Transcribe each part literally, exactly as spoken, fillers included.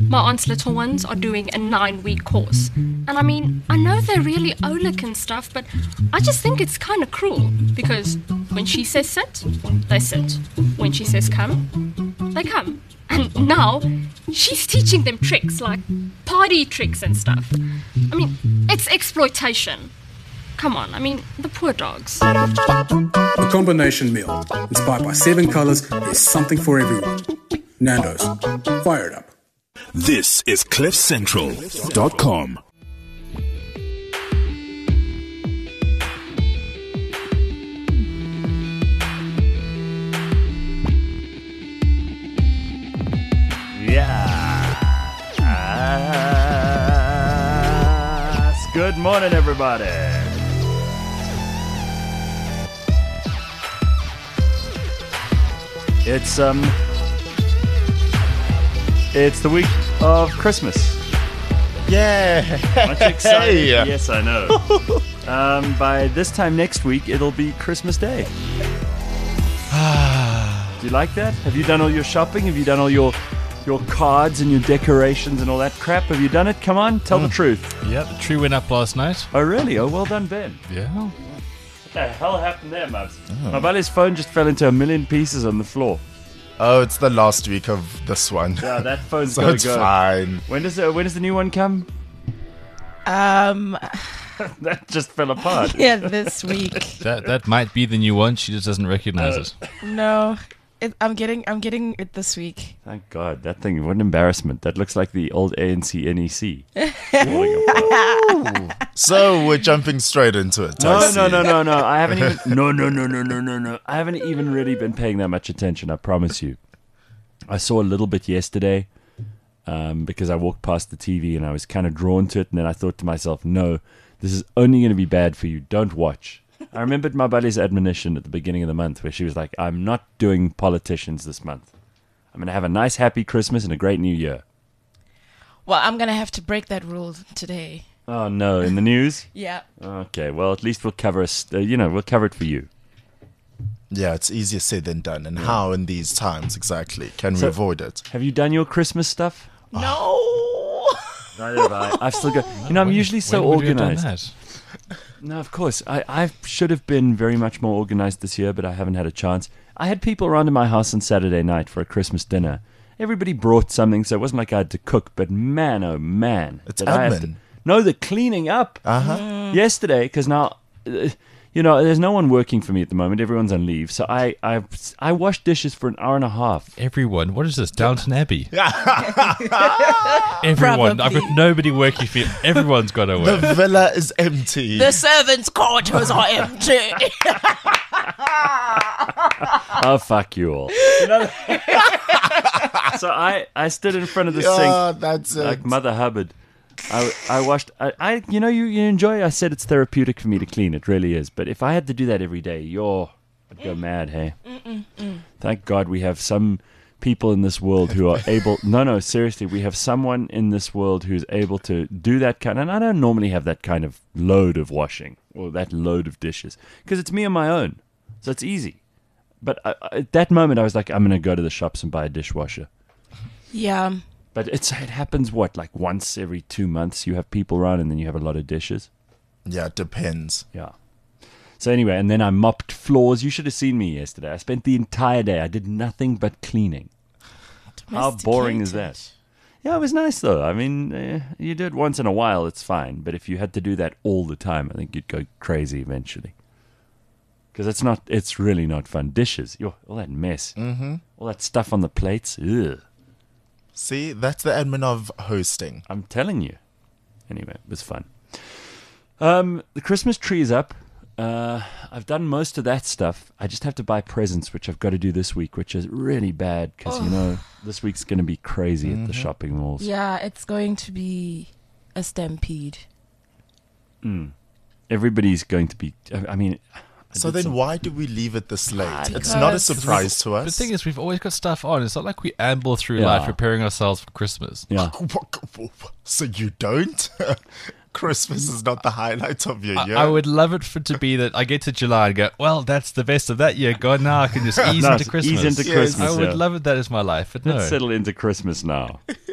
my aunt's little ones are doing a nine-week course. And I mean, I know they're really Oleg and stuff, but I just think it's kind of cruel. Because when she says sit, they sit. When she says come, they come. And now, she's teaching them tricks, like party tricks and stuff. I mean, it's exploitation. Come on, I mean, the poor dogs. The combination meal. Inspired by seven colors, there's something for everyone. Nando's. Fire it up. This is cliff central dot com. Yes. Good morning, everybody. It's um, it's the week of Christmas. Yeah. Aren't you excited? Hey. Yes, I know. um, by this time next week, it'll be Christmas Day. Do you like that? Have you done all your shopping? Have you done all your your cards and your decorations and all that crap? Have you done it? Come on, tell the truth. Yeah, the tree went up last night. Oh, really? Oh, well done, Ben. Yeah. What the hell happened there, Mubs? My buddy's phone just fell into a million pieces on the floor. Oh, it's the last week of this one. Yeah, that phone's So gotta it's go. fine. When does uh, when does the new one come? Um, That just fell apart. yeah, this week. That that might be the new one. She just doesn't recognize it. No, it, I'm getting, I'm getting it this week. Thank God, that thing, what an embarrassment. That looks like the old A N C N E C. So we're jumping straight into it. I No, see. no, no, no, no. I haven't even. No, no, no, no, no, no, no. I haven't even really been paying that much attention. I promise you. I saw a little bit yesterday, um, because I walked past the T V and I was kind of drawn to it, and then I thought to myself, "No, this is only going to be bad for you. Don't watch." I remembered my buddy's admonition at the beginning of the month, where she was like, "I'm not doing politicians this month. I'm going to have a nice, happy Christmas and a great New Year." Well, I'm gonna have to break that rule today. Oh no! In the news. Yeah. Okay, well, at least we'll cover us. Uh, you know, we'll cover it for you. Yeah, it's easier said than done. And how in these times exactly can So- we avoid it? Have you done your Christmas stuff? No. Neither have I. I've still got. You know, I'm usually so When would you have done organized. that? No, of course. I, I should have been very much more organized this year, but I haven't had a chance. I had people around to my house on Saturday night for a Christmas dinner. Everybody brought something, so it wasn't like I had to cook. But man, oh man, It's did I have admin. to- No, the cleaning up. Uh-huh. Yesterday, because now, uh, you know, there's no one working for me at the moment. Everyone's on leave, so I I I washed dishes for an hour and a half. Everyone, what is this? Downton Abbey. Everyone. I've got Probably. nobody working for you. Everyone's got to The work. villa is empty. The servants' quarters are empty. Oh, fuck you all. You know? So I I stood in front of the sink. Yeah, that's it. Like Mother Hubbard. I, I washed, I, I, you know, you, you enjoy, I said it's therapeutic for me to clean, it really is. But if I had to do that every day, yo, I'd go mad, hey? Thank God we have some people in this world who are able, no, no, seriously, we have someone in this world who's able to do that kind, and I don't normally have that kind of load of washing, or that load of dishes, because it's me on my own, so it's easy. But I, I- at that moment, I was like, I'm going to go to the shops and buy a dishwasher. Yeah. But it's it happens, what, like once every two months you have people around and then you have a lot of dishes? Yeah, it depends. Yeah. So anyway, and then I mopped floors. You should have seen me yesterday. I spent the entire day. I did nothing but cleaning. How boring is that? Yeah, it was nice though. I mean, eh, you do it once in a while, it's fine. But if you had to do that all the time, I think you'd go crazy eventually. Because it's not, it's really not fun. Dishes, yo, all that mess. Mm-hmm. All that stuff on the plates. Ugh. See, that's the admin of hosting. I'm telling you. Anyway, it was fun. Um, the Christmas tree is up. Uh, I've done most of that stuff. I just have to buy presents, which I've got to do this week, which is really bad because, you know, this week's going to be crazy at the shopping malls. Yeah, it's going to be a stampede. Everybody's going to be, I I mean... I So did then some- why do we leave it this late? Ah, It's not a because- surprise to us. The thing is, we've always got stuff on. It's not like we amble through Yeah. life preparing ourselves for Christmas. Yeah. So you don't? Christmas is not the highlight of your I, year. I would love it for to be that I get to July and go, well, that's the best of that year. God, now I can just ease No, into ease Christmas. into Yes. Christmas. I would yeah. love it. That is my life, but no. Let's settle into Christmas now.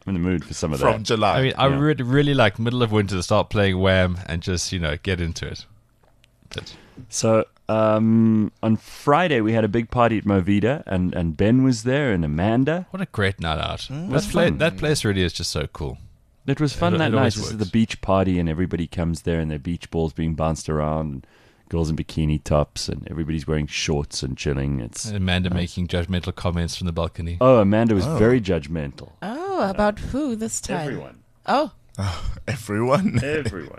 I'm in the mood for some of from that. July. I mean, I Yeah. would really like middle of winter to start playing Wham and just, you know, get into it. But So um, on Friday we had a big party at Movida, and, and Ben was there, and Amanda. what a great night out. was that, pla- fun. that place really is just so cool. It was fun It- that it night. always This is works. the beach party, and everybody comes there, and their beach balls being bounced around, and girls in bikini tops, and everybody's wearing shorts and chilling. It's And Amanda making judgmental comments from the balcony. oh, Amanda was very judgmental. Oh, about who this time? Everyone, Oh, Everyone. everyone.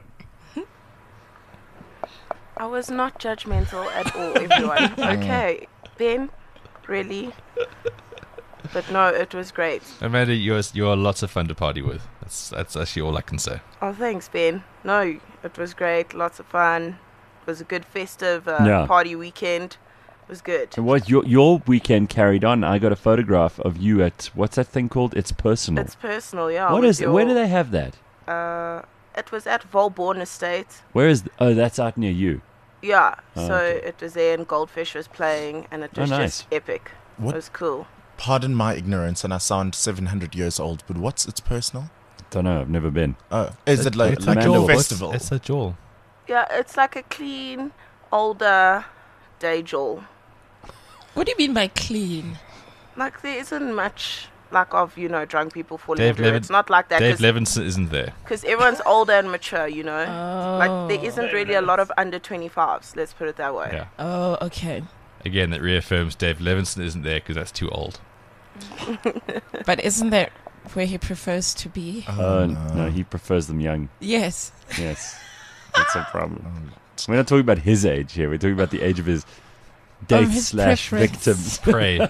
I was not judgmental at all, everyone. Okay, Ben, really? But no, it was great. Amanda, you're, you're lots of fun to party with. That's, that's actually all I can say. Oh, thanks, Ben. No, it was great. Lots of fun. It was a good festive uh, Yeah. party weekend. It was good. And what your your weekend carried on? I got a photograph of you at what's that thing called? It's personal. It's personal, yeah. what with is? your- Where do they have that? Uh, it was at Volborn Estate. Where is? Oh, that's out near you. Yeah, Oh, so okay. it was there and Goldfish was playing and it Oh, was nice. just epic. What? It was cool. Pardon my ignorance, and I sound seven hundred years old, but what's its personal? Don't know. I've never been. Oh, is it like, it's like Amanda a was- festival? It's a jewel. Yeah, it's like a clean, older day jewel. what do you mean by clean? Like there isn't much like of, you know, drunk people falling Dave into it. Levin- It's not like that Dave because Levinson isn't there. everyone's older and mature, you know. Oh. Like there isn't really a lot of under twenty-fives, let's put it that way. Yeah. Oh, okay. Again, that reaffirms Dave Levinson isn't there because that's too old. But isn't that where he prefers to be? Oh, Uh, no. he prefers them young. Yes. Yes, that's a problem. We're not talking about his age here. We're talking about the age of his Oh, date his slash preference. victim. Pray.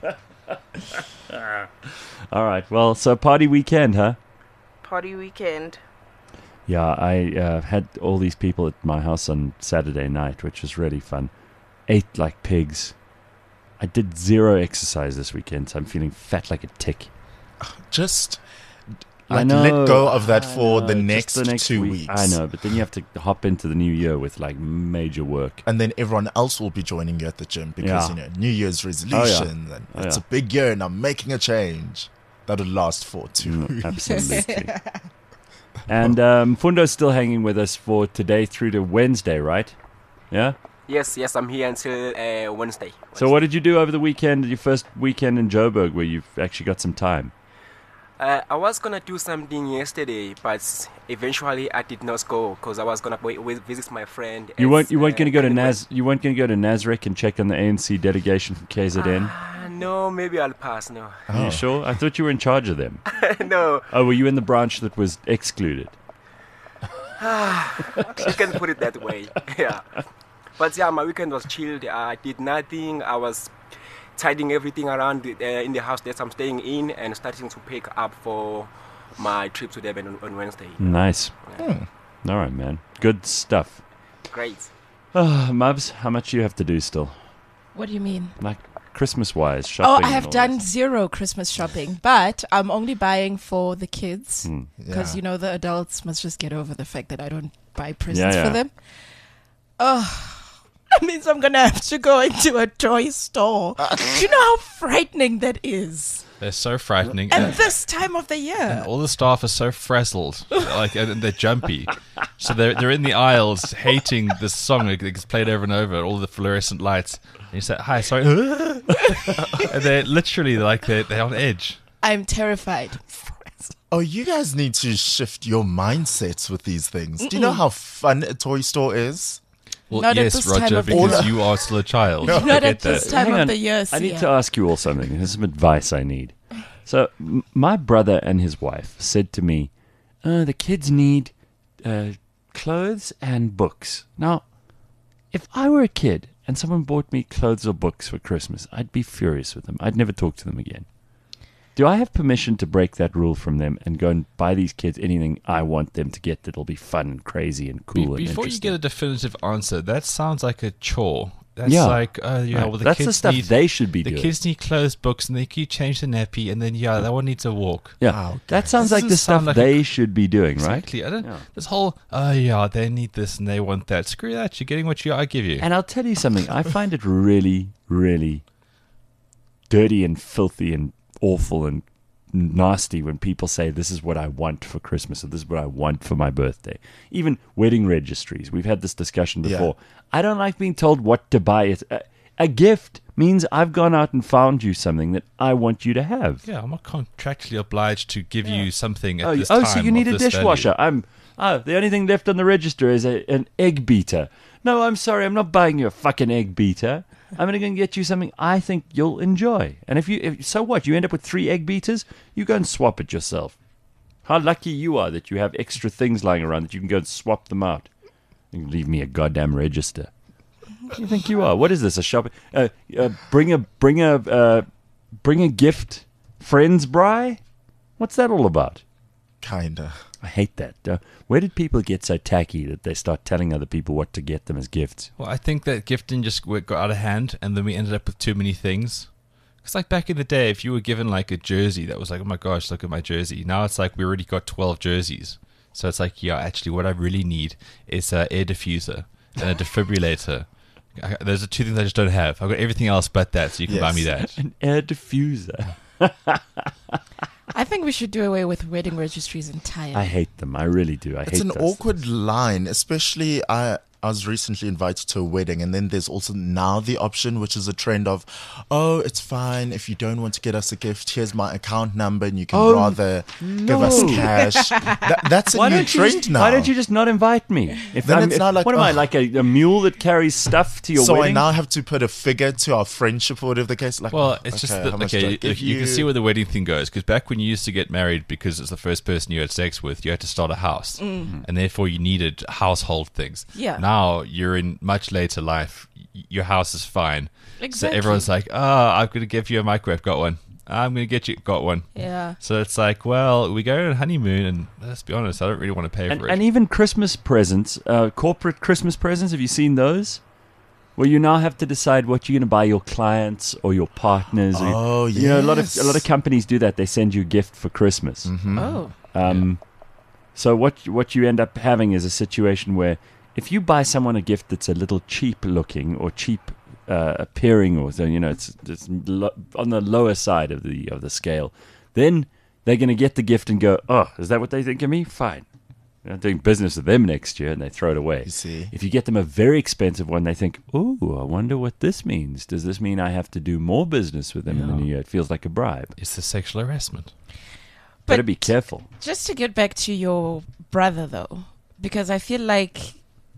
All right. Well, so party weekend, huh? Party weekend. Yeah, I uh, had all these people at my house on Saturday night, which was really fun. Ate like pigs. I did zero exercise this weekend, so I'm feeling fat like a tick. Just I like know, let go of that I for know, the just next, the next two week. weeks. I know, but then you have to hop into the new year with like major work. And then everyone else will be joining you at the gym because, Yeah. you know, New Year's resolution. And Oh, it's yeah. a big year and I'm making a change. That'll last for two Mm, weeks. absolutely. And um, Fundo's still hanging with us for today through to Wednesday, right? Yeah? Yes, yes, I'm here until uh, Wednesday. So what did you do over the weekend, your first weekend in Joburg, where you've actually got some time? Uh, I was gonna do something yesterday, but eventually I did not go because I was gonna wait, wait, visit my friend. You at, weren't you weren't uh, going to go to Canning Naz you weren't going to go to Nazareth and check on the A N C delegation from K Z N? Ah, no, maybe I'll pass. No, Are you sure? I thought you were in charge of them. no, Oh, were you in the branch that was excluded? you can put it that way. Yeah, but yeah, my weekend was chilled. I did nothing. I was tidying everything around uh, in the house that I'm staying in and starting to pick up for my trip to Durban on, on Wednesday. Nice. All right, man. Good stuff. Great. Oh, Mubs, how much do you have to do still? What do you mean? Like Christmas-wise, Oh, shopping. I and have all done this. zero Christmas shopping, but I'm only buying for the kids Hmm. because Yeah. you know the adults must just get over the fact that I don't buy presents yeah. for them. Oh, that means I'm gonna have to go into a toy store. Do you know how frightening that is? They're so frightening. At And, this time of the year. and all the staff are so frazzled. Like, and they're jumpy. So they're, they're in the aisles hating this song that gets played over and over, all the fluorescent lights. And you say, hi, sorry. And they're literally like, they're, they're on edge. I'm terrified. Oh, you guys need to shift your mindsets with these things. Do you know how fun a toy store is? Well, Not at yes, this time Roger, of the because year. you are still a child. I Not get at this that. time Hang of on. the year. I need Sia. to ask you all something. There's some advice I need. So, m- my brother and his wife said to me, uh, the kids need uh, clothes and books. Now, if I were a kid and someone bought me clothes or books for Christmas, I'd be furious with them. I'd never talk to them again. Do I have permission to break that rule from them and go and buy these kids anything I want them to get that'll be fun and crazy and Be- cool and before you interesting? get a definitive answer, that sounds like a chore. That's Yeah. like, uh, yeah, Right. well, the That's kids the stuff need, they should be the doing. kids need clothes, books, and they keep change the nappy, and then, yeah, that one needs a walk. Yeah, Ah, okay. that sounds This like the doesn't stuff sound like a- they should be doing, right? Exactly. I don't, Yeah. This whole, oh, yeah, they need this and they want that. Screw that. You're getting what you I give you. And I'll tell you something. I find it really, really dirty and filthy and awful and nasty when people say this is what I want for Christmas or this is what I want for my birthday. Even wedding registries. We've had this discussion before. Yeah. I don't like being told what to buy. It a, a gift means I've gone out and found you something that I want you to have. Yeah, I'm not contractually obliged to give you something at Oh, this oh time. so you need of a this dishwasher. value. I'm oh, the only thing left on the register is a, an egg beater. No, I'm sorry, I'm not buying you a fucking egg beater. I'm going to go and get you something I think you'll enjoy. And if you, if, so what? You end up with three egg beaters. You go and swap it yourself. How lucky you are that you have extra things lying around that you can go and swap them out. You can leave me a goddamn register. What do you think you are? What is this? A shop? Uh, uh, bring a bring a uh, bring a gift, friends, bri? What's that all about? Kinda. I hate that. Uh, where did people get so tacky that they start telling other people what to get them as gifts? Well, I think that gifting just w- got out of hand, and then we ended up with too many things. Because, like, back in the day, if you were given, like, a jersey, that was like, oh my gosh, look at my jersey. Now it's like we already got twelve jerseys. So it's like, yeah, actually, what I really need is an air diffuser and a defibrillator. I, those are two things I just don't have. I've got everything else but that, so you can Yes. buy me that. An air diffuser. I think we should do away with wedding registries entirely. I hate them. I really do. I It's hate an those awkward things. line, especially I. I was recently invited to a wedding, and then there's also now the option, which is a trend of, oh, it's fine if you don't want to get us a gift. Here's my account number, and you can Oh, rather give us no. cash. That, that's a Why new don't, you trend just, now. why don't you just not invite me? If Then I'm, it's if- not like, what am I, ugh. like a, a mule that carries stuff to your so wedding? I now have to put a figure to our friendship or whatever the case. Like, Well, oh, it's just okay, that, how much do I okay, give if you, can see where the wedding thing goes. Because back when you used to get married because it's the first person you had sex with, you had to start a house. Mm. And therefore you needed household things. Yeah. Now you're in much later life. Y- Your house is fine. Exactly. So everyone's like, oh, I'm going to give you a microwave. Got one. I'm going to get you. Got one. Yeah. So it's like, well, we go on a honeymoon, and let's be honest, I don't really want to pay and, for it. and even Christmas presents, uh, corporate Christmas presents, have you seen those? Where you now have to decide what you're going to buy your clients or your partners. or- Oh, You know, a lot of yes. a lot of companies do that. They send you a gift for Christmas. Mm-hmm. Oh. Um, So what what you end up having is a situation where if you buy someone a gift that's a little cheap looking or cheap uh, appearing, or so, you know, it's, it's lo- on the lower side of the of the scale, then they're going to get the gift and go, oh, is that what they think of me? Fine. I'm doing business with them next year, and they throw it away. You see. If you get them a very expensive one, they think, oh, I wonder what this means. Does this mean I have to do more business with them in the new year? It feels like a bribe. It's the sexual harassment. Better But be careful. just to get back to your brother, though, because I feel like,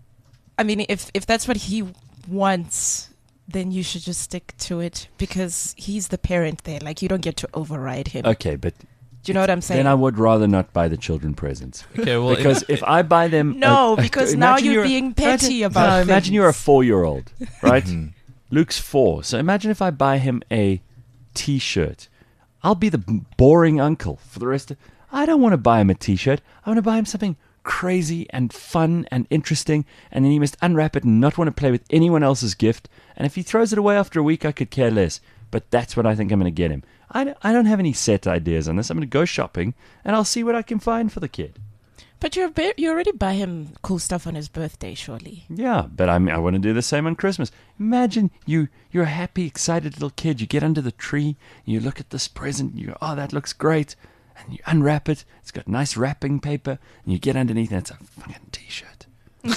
I mean, if if that's what he wants, then you should just stick to it because he's the parent there. Like, you don't get to override him. Okay, but Do you know what I'm saying? then I would rather not buy the children presents. Okay, well, Because if I buy them, No, a- a- because now imagine you're you're- being petty imagine, about no, imagine things. you're a four-year-old, right? Luke's four, so imagine if I buy him a T-shirt. I'll be the b- boring uncle for the rest of. I don't want to buy him a T-shirt. I want to buy him something crazy and fun and interesting, and then he must unwrap it and not want to play with anyone else's gift. And if he throws it away after a week, I could care less. But that's what I think I'm going to get him. I don't, I don't have any set ideas on this. I'm going to go shopping, and I'll see what I can find for the kid. But you're ba- you already buy him cool stuff on his birthday, surely. Yeah, but I mean, I want to do the same on Christmas. Imagine you, you're a happy, excited little kid. You get under the tree, you look at this present, and you go, oh, that looks great. And you unwrap it. It's got nice wrapping paper, and you get underneath, and it's a fucking T-shirt.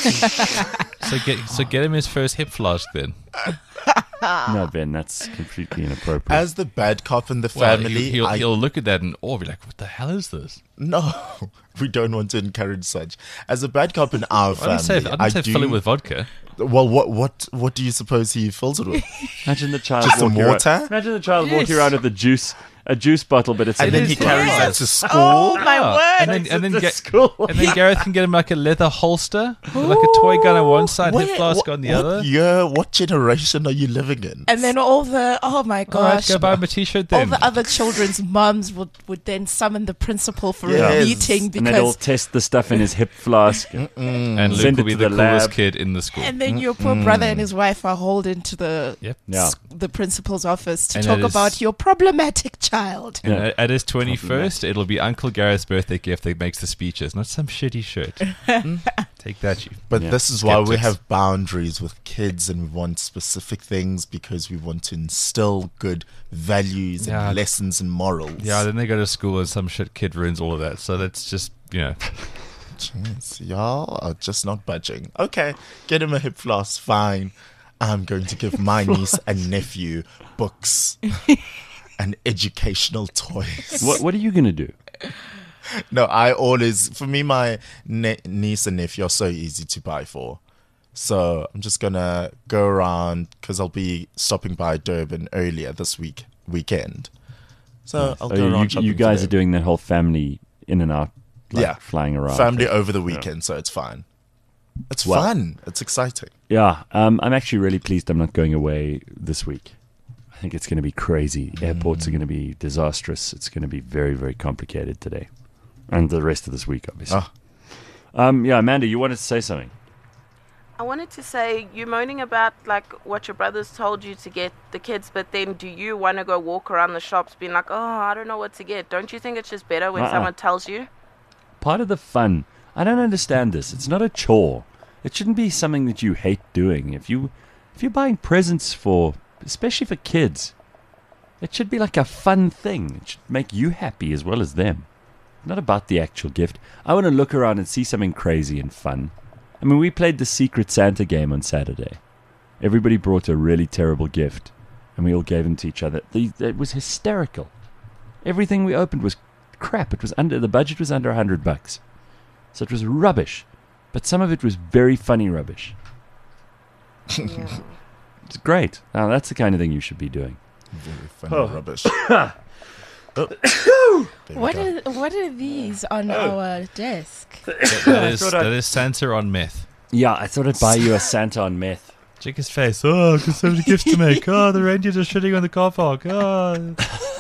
so get so get him his first hip flask then. No, Ben, that's completely inappropriate. As the bad cop in the Well, family, he- he'll, I, he'll look at that and oh, be like, "What the hell is this?" no, we don't want to encourage such. As a bad cop in our I family, didn't say, I didn't I say do, fill it with vodka. Well, what what what do you suppose he fills it with? Imagine the child Just some walking around- water? Imagine the child walking Yes. around with a juice, a juice bottle, but it's And a then is he carries yes. that to school. Oh my Ah, word! And then and then, to get, school. and then Gareth can get him like a leather holster, with like a toy gun on one side, hip Where- flask what, on the what other. year, what generation are you living in? And then all the oh my All right, gosh, go buy him a t-shirt all then. the other children's mums would, would then summon the principal for Yes. a meeting And they'll because, test the stuff in his hip flask. and Send Luke it will be to the, the coolest lab. kid in the school. and then your poor brother and his wife are holding to the Yep. Yeah. the principal's office to And talk that is- about your problematic child. And Yeah. at- at his twenty-first, it'll be Uncle Gareth's birthday gift that makes the speeches, not some shitty shirt. Take Take that, you. But Yeah. this is why we Skeptics. have boundaries with kids, and we want specific things because we want to instill good values Yeah. and lessons and morals. Yeah, then they go to school and some shit kid ruins all of that. So that's just, you know. Jeez, y'all are just not budging. Okay, get him a hip floss, fine. I'm going to give my niece and nephew books and educational toys. What What are you gonna do? No, I always, for me, my ne- niece and nephew are so easy to buy for. So I'm just going to go around because I'll be stopping by Durban earlier this week, weekend. So I'll Oh, go you, around you, shopping you for guys them. are doing that whole family in and out, like Yeah. flying around. Family thing. over the weekend, so it's fine. It's Well- fun. It's exciting. Yeah, um, I'm actually really pleased I'm not going away this week. I think it's going to be crazy. Airports are going to be disastrous. It's going to be very, very complicated today. And the rest of this week, obviously. Ah. Um, yeah, Amanda, you wanted to say something. I wanted to say, you moaning about like what your brothers told you to get the kids, but then do you want to go walk around the shops being like, oh, I don't know what to get? Don't you think it's just better when Uh-uh. someone tells you? Part of the fun, I don't understand this. It's not a chore. It shouldn't be something that you hate doing. If you, if you're buying presents for, especially for kids, it should be like a fun thing. It should make you happy as well as them. Not about the actual gift. I want to look around and see something crazy and fun. I mean, we played the Secret Santa game on Saturday. Everybody brought a really terrible gift, and we all gave them to each other. The, it was hysterical. Everything we opened was crap. It was under the budget was under a hundred bucks, so it was rubbish. But some of it was very funny rubbish. Yeah. It's great. Now that's the kind of thing you should be doing. Very funny Oh. rubbish. Oh. There we What go. are what are these on our desk? That, that, is, thought I- that is Santa on meth. Yeah, I thought I'd buy you a Santa on meth. Check his face. Oh, I've got so many gifts to make. Oh, the reindeers are shitting on the car park. Oh.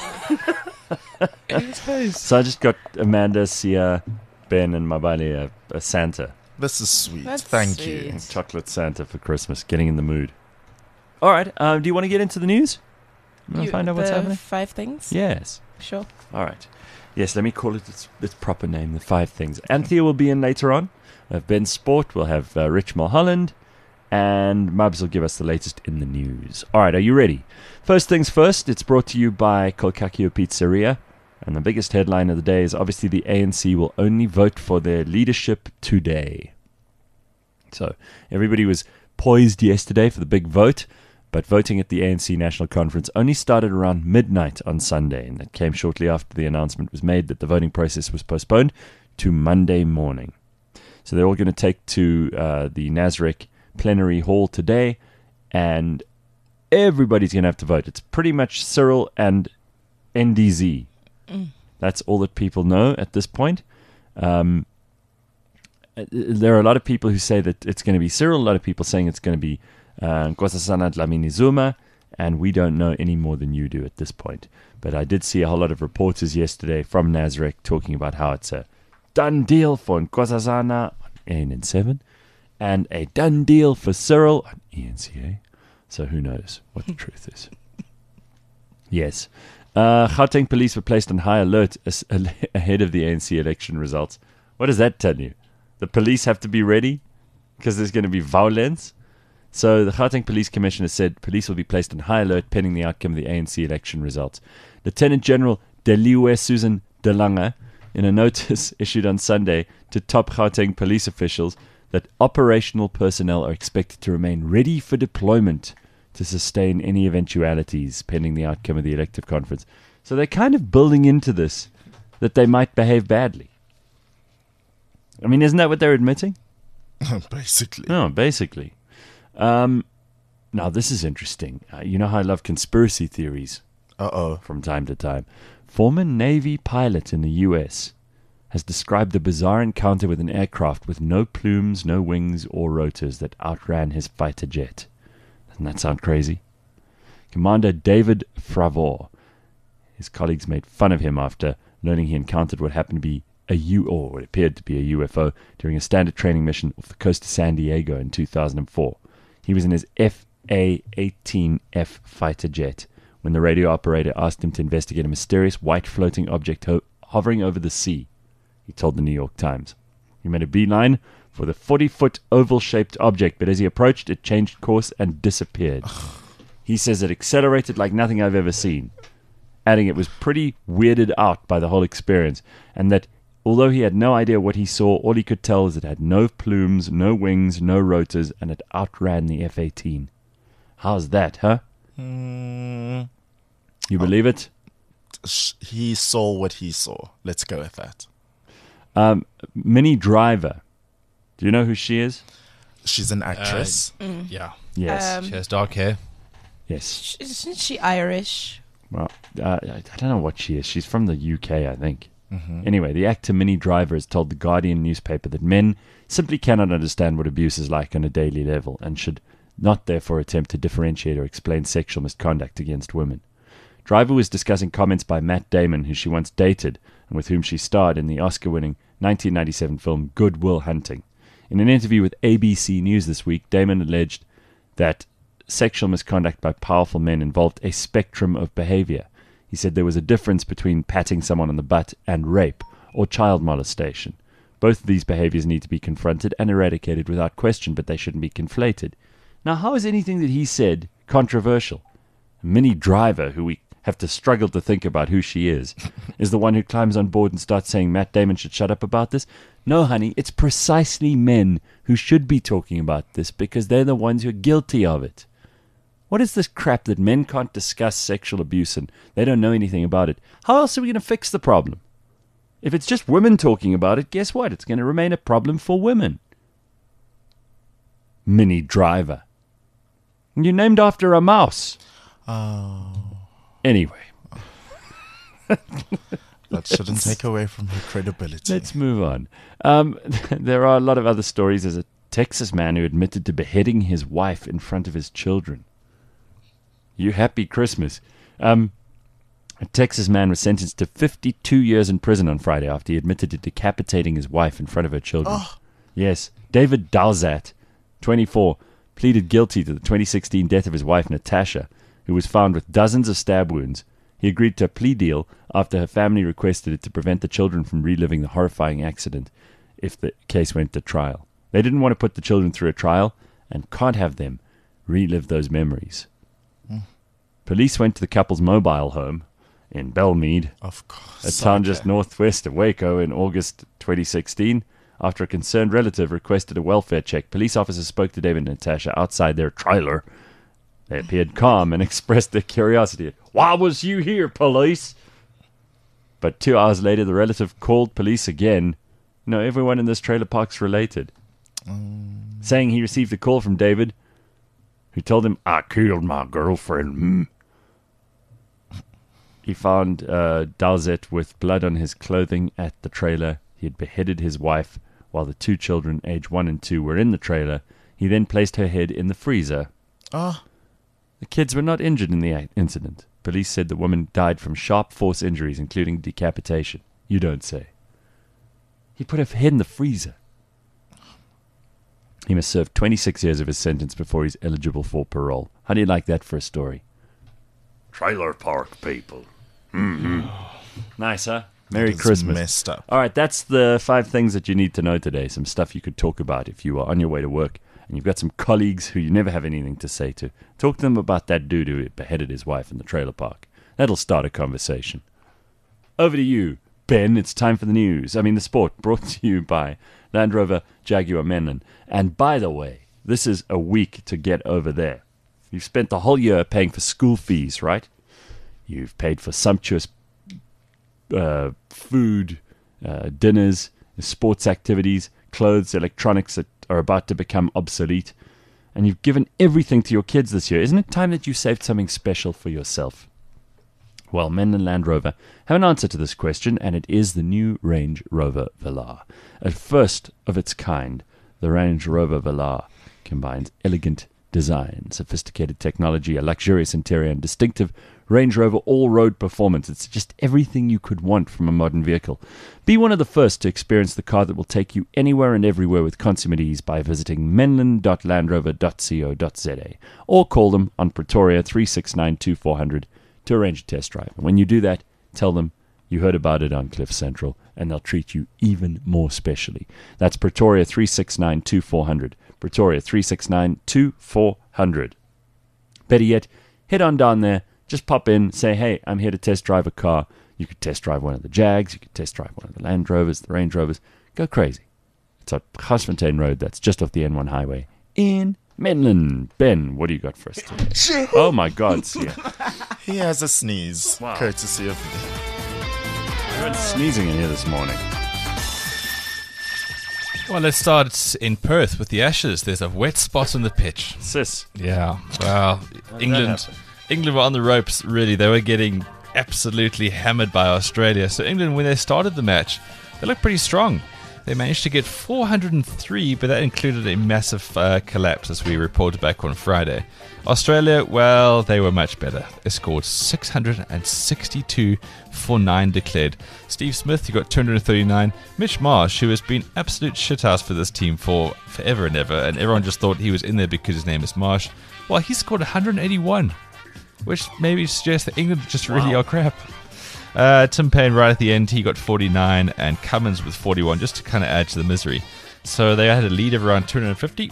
His face. So I just got Amanda, Sia, Ben, and Mabali a, a Santa. This is sweet. That's Thank you. sweet. Chocolate Santa for Christmas. Getting in the mood. All right. Um, do you want to get into the news? You want You- to find out what's the happening? Five things. Yes. Sure. All right. Yes, let me call it its, its proper name, the five things. Anthea will be in later on. We'll have Ben Sport. We'll have uh, Rich Mulholland. And Mubs will give us the latest in the news. All right, are you ready? First things first, it's brought to you by Kolkakio Pizzeria. And the biggest headline of the day is obviously the A N C will only vote for their leadership today. So everybody was poised yesterday for the big vote. But voting at the A N C National Conference only started around midnight on Sunday, and that came shortly after the announcement was made that the voting process was postponed to Monday morning. So they're all going to take to uh, the Nasrec plenary hall today, and everybody's going to have to vote. It's pretty much Cyril and N D Z. Mm. That's all that people know at this point. Um, uh, there are a lot of people who say that it's going to be Cyril, a lot of people saying it's going to be uh, Nkosazana Dlamini Zuma, and we don't know any more than you do at this point. But I did see a whole lot of reporters yesterday from Nasrec talking about how it's a done deal for Nkosazana on A N N seven and a done deal for Cyril on E N C A. So who knows what the truth is. Yes. Uh, Gauteng police were placed on high alert as, ahead of the A N C election results. What does that tell you? The police have to be ready because there's going to be violence? So the Gauteng Police Commissioner said police will be placed on high alert pending the outcome of the A N C election results. Lieutenant General Deliwe Susan Delanga, in a notice issued on Sunday to top Gauteng police officials, that operational personnel are expected to remain ready for deployment to sustain any eventualities pending the outcome of the elective conference. So they're kind of building into this that they might behave badly. I mean, isn't that what they're admitting? Basically. No, basically. Um, now, this is interesting. Uh, you know how I love conspiracy theories Uh-oh. from time to time. Former Navy pilot in the U S has described the bizarre encounter with an aircraft with no plumes, no wings, or rotors that outran his fighter jet. Doesn't that sound crazy? Commander David Fravor. His colleagues made fun of him after learning he encountered what happened to be a U, or what appeared to be a U F O during a standard training mission off the coast of San Diego in two thousand four. He was in his F A eighteen F fighter jet when the radio operator asked him to investigate a mysterious white floating object ho- hovering over the sea, he told the New York Times. He made a beeline for the forty-foot oval-shaped object, but as he approached, it changed course and disappeared. He says it accelerated like nothing I've ever seen, adding it was pretty weirded out by the whole experience, and that although he had no idea what he saw, all he could tell is it had no plumes, no wings, no rotors, and it outran the F eighteen. How's that, huh? Mm, You believe it? sh- he saw what he saw. Let's go with that. Um, Minnie Driver. Do you know who she is? She's an actress. Yeah. Yes. Um, She has dark hair. yes. Isn't she Irish? Well, uh, I I don't know what she is. She's from the U K, I think. Anyway, the actor Minnie Driver has told the Guardian newspaper that men simply cannot understand what abuse is like on a daily level and should not therefore attempt to differentiate or explain sexual misconduct against women. Driver was discussing comments by Matt Damon, who she once dated and with whom she starred in the Oscar-winning nineteen ninety-seven film Good Will Hunting. In an interview with A B C News this week, Damon alleged that sexual misconduct by powerful men involved a spectrum of behavior. He said there was a difference between patting someone on the butt and rape or child molestation. Both of these behaviors need to be confronted and eradicated without question, but they shouldn't be conflated. Now, how is anything that he said controversial? Minnie Driver, who we have to struggle to think about who she is, is the one who climbs on board and starts saying Matt Damon should shut up about this? No, honey, it's precisely men who should be talking about this because they're the ones who are guilty of it. What is this crap that men can't discuss sexual abuse and they don't know anything about it? How else are we going to fix the problem? If it's just women talking about it, guess what? It's going to remain a problem for women. Minnie Driver. And you're named after a mouse. Oh, Anyway, that shouldn't take away from her credibility. let's move on. Um, there are a lot of other stories. There's a Texas man who admitted to beheading his wife in front of his children. You happy Christmas. Um, a Texas man was sentenced to fifty-two years in prison on Friday after he admitted to decapitating his wife in front of her children. Yes, David Dalzat, twenty-four, pleaded guilty to the twenty sixteen death of his wife Natasha, who was found with dozens of stab wounds. He agreed to a plea deal after her family requested it to prevent the children from reliving the horrifying accident if the case went to trial. They didn't want to put the children through a trial and can't have them relive those memories. Mm. Police went to the couple's mobile home in Belmead, Of course. a town okay. just northwest of Waco, in August twenty sixteen. After a concerned relative requested a welfare check, police officers spoke to David and Natasha outside their trailer. They appeared calm and expressed their curiosity. Why was you here, police? But two hours later, the relative called police again. No, everyone in this trailer park's related. Um, Saying he received a call from David, who told him, I killed my girlfriend. Mm. He found uh, Dalzet with blood on his clothing at the trailer. He had beheaded his wife while the two children, age one and two, were in the trailer. He then placed her head in the freezer. Ah, The kids were not injured in the a- incident. Police said the woman died from sharp force injuries, including decapitation. You don't say. He put her head in the freezer. He must serve twenty-six years of his sentence before he's eligible for parole. How do you like that for a story? Trailer park people. Mm-hmm. Nice, huh? Merry that is Christmas. Messed up. All right, that's the five things that you need to know today. Some stuff you could talk about if you are on your way to work and you've got some colleagues who you never have anything to say to. Talk to them about that dude who beheaded his wife in the trailer park. That'll start a conversation. Over to you, Ben. It's time for the news. I mean, the sport, brought to you by Land Rover Jaguar Menlyn. And by the way, this is a week to get over there. You've spent the whole year paying for school fees, right? You've paid for sumptuous uh, food, uh, dinners, sports activities, clothes, electronics that are about to become obsolete. And you've given everything to your kids this year. Isn't it time that you saved something special for yourself? Well, Menlyn Land Rover have an answer to this question, and it is the new Range Rover Velar. A first of its kind, the Range Rover Velar combines elegant design, sophisticated technology, a luxurious interior, and distinctive Range Rover all-road performance. It's just everything you could want from a modern vehicle. Be one of the first to experience the car that will take you anywhere and everywhere with consummate ease by visiting menlyn dot land rover dot co dot za or call them on Pretoria three six nine two four zero zero to arrange a test drive. And when you do that, tell them you heard about it on Cliff Central and they'll treat you even more specially. That's Pretoria three six nine, two four zero zero. Pretoria three six nine, two four zero zero. Better yet, head on down there, just pop in, say, hey, I'm here to test drive a car. You could test drive one of the Jags, you could test drive one of the Land Rovers, the Range Rovers. Go crazy. It's at Garsfontein Road, that's just off the N one highway in Menlyn. Ben, what do you got for us today? Oh my God, Sia. He has a sneeze, Wow. courtesy of me. Everyone's sneezing in here this morning. Well, let's start in Perth with the Ashes. There's a wet spot on the pitch. Sis. Yeah. Well, that England, happen? England were on the ropes. Really, they were getting absolutely hammered by Australia. So England, when they started the match, they looked pretty strong. They managed to get four hundred three, but that included a massive uh, collapse, as we reported back on Friday. Australia, well, they were much better. They scored six hundred sixty-two for nine declared. Steve Smith, he got two hundred thirty-nine. Mitch Marsh, who has been absolute shithouse for this team for forever and ever, and everyone just thought he was in there because his name is Marsh. Well, he scored one hundred eighty-one, which maybe suggests that England just really are crap. Uh, Tim Payne right at the end, he got forty-nine, and Cummins with forty-one, just to kind of add to the misery. So they had a lead of around two hundred fifty,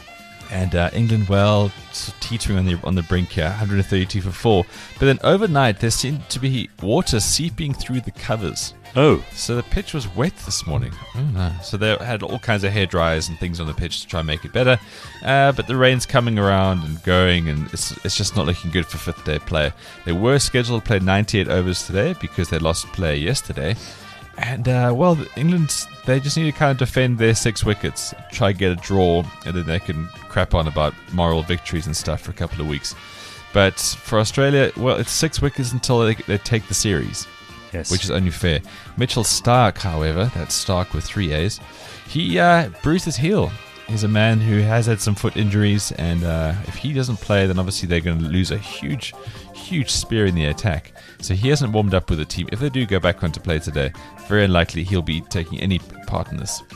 and uh, England, well, sort of teetering on the on the brink here, one hundred thirty-two for four. But then overnight, there seemed to be water seeping through the covers. Oh. So the pitch was wet this morning. Oh no. So they had all kinds of hair dryers and things on the pitch to try and make it better. Uh, but the rain's coming around and going, and it's, it's just not looking good for fifth day play. They were scheduled to play ninety-eight overs today because they lost play yesterday. And, uh, well, England, they just need to kind of defend their six wickets, try and get a draw, and then they can crap on about moral victories and stuff for a couple of weeks. But for Australia, well, it's six wickets until they, they take the series. Yes. Which is only fair. Mitchell Stark, however, that's Stark with three A's, he uh, bruised his heel. He's a man who has had some foot injuries, and uh, if he doesn't play, then obviously they're going to lose a huge, huge spear in the attack. So he hasn't warmed up with the team. If they do go back on to play today, very unlikely he'll be taking any part in this.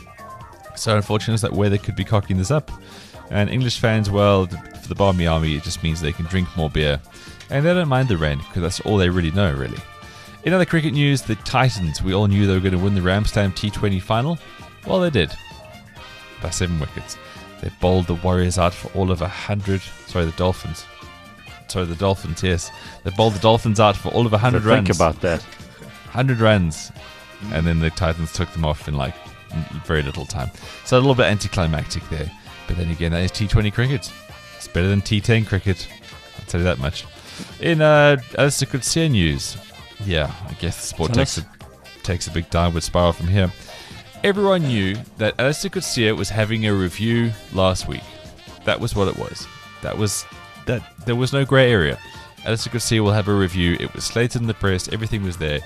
So unfortunate is that weather could be cocking this up. And English fans, well, for the Barmy Army, it just means they can drink more beer. And they don't mind the rain, because that's all they really know, really. In other cricket news, the Titans, we all knew they were going to win the Ramstam T twenty final. Well, they did. By seven wickets. They bowled the Warriors out for all of a hundred. Sorry, the Dolphins. Sorry, the Dolphins, yes. They bowled the Dolphins out for all of a hundred So runs. think about that. Hundred runs. And then the Titans took them off in like very little time. So a little bit anticlimactic there. But then again, that is T twenty cricket. It's better than T ten cricket. I'll tell you that much. In uh, Alistair Coetzee news, yeah, I guess the sport Tell takes us. a, takes a big downward spiral from here. Everyone knew that Alistair Coetzee was having a review last week. That was what it was. That was that. There was no grey area. Alistair Coetzee will have a review. It was slated in the press. Everything was there.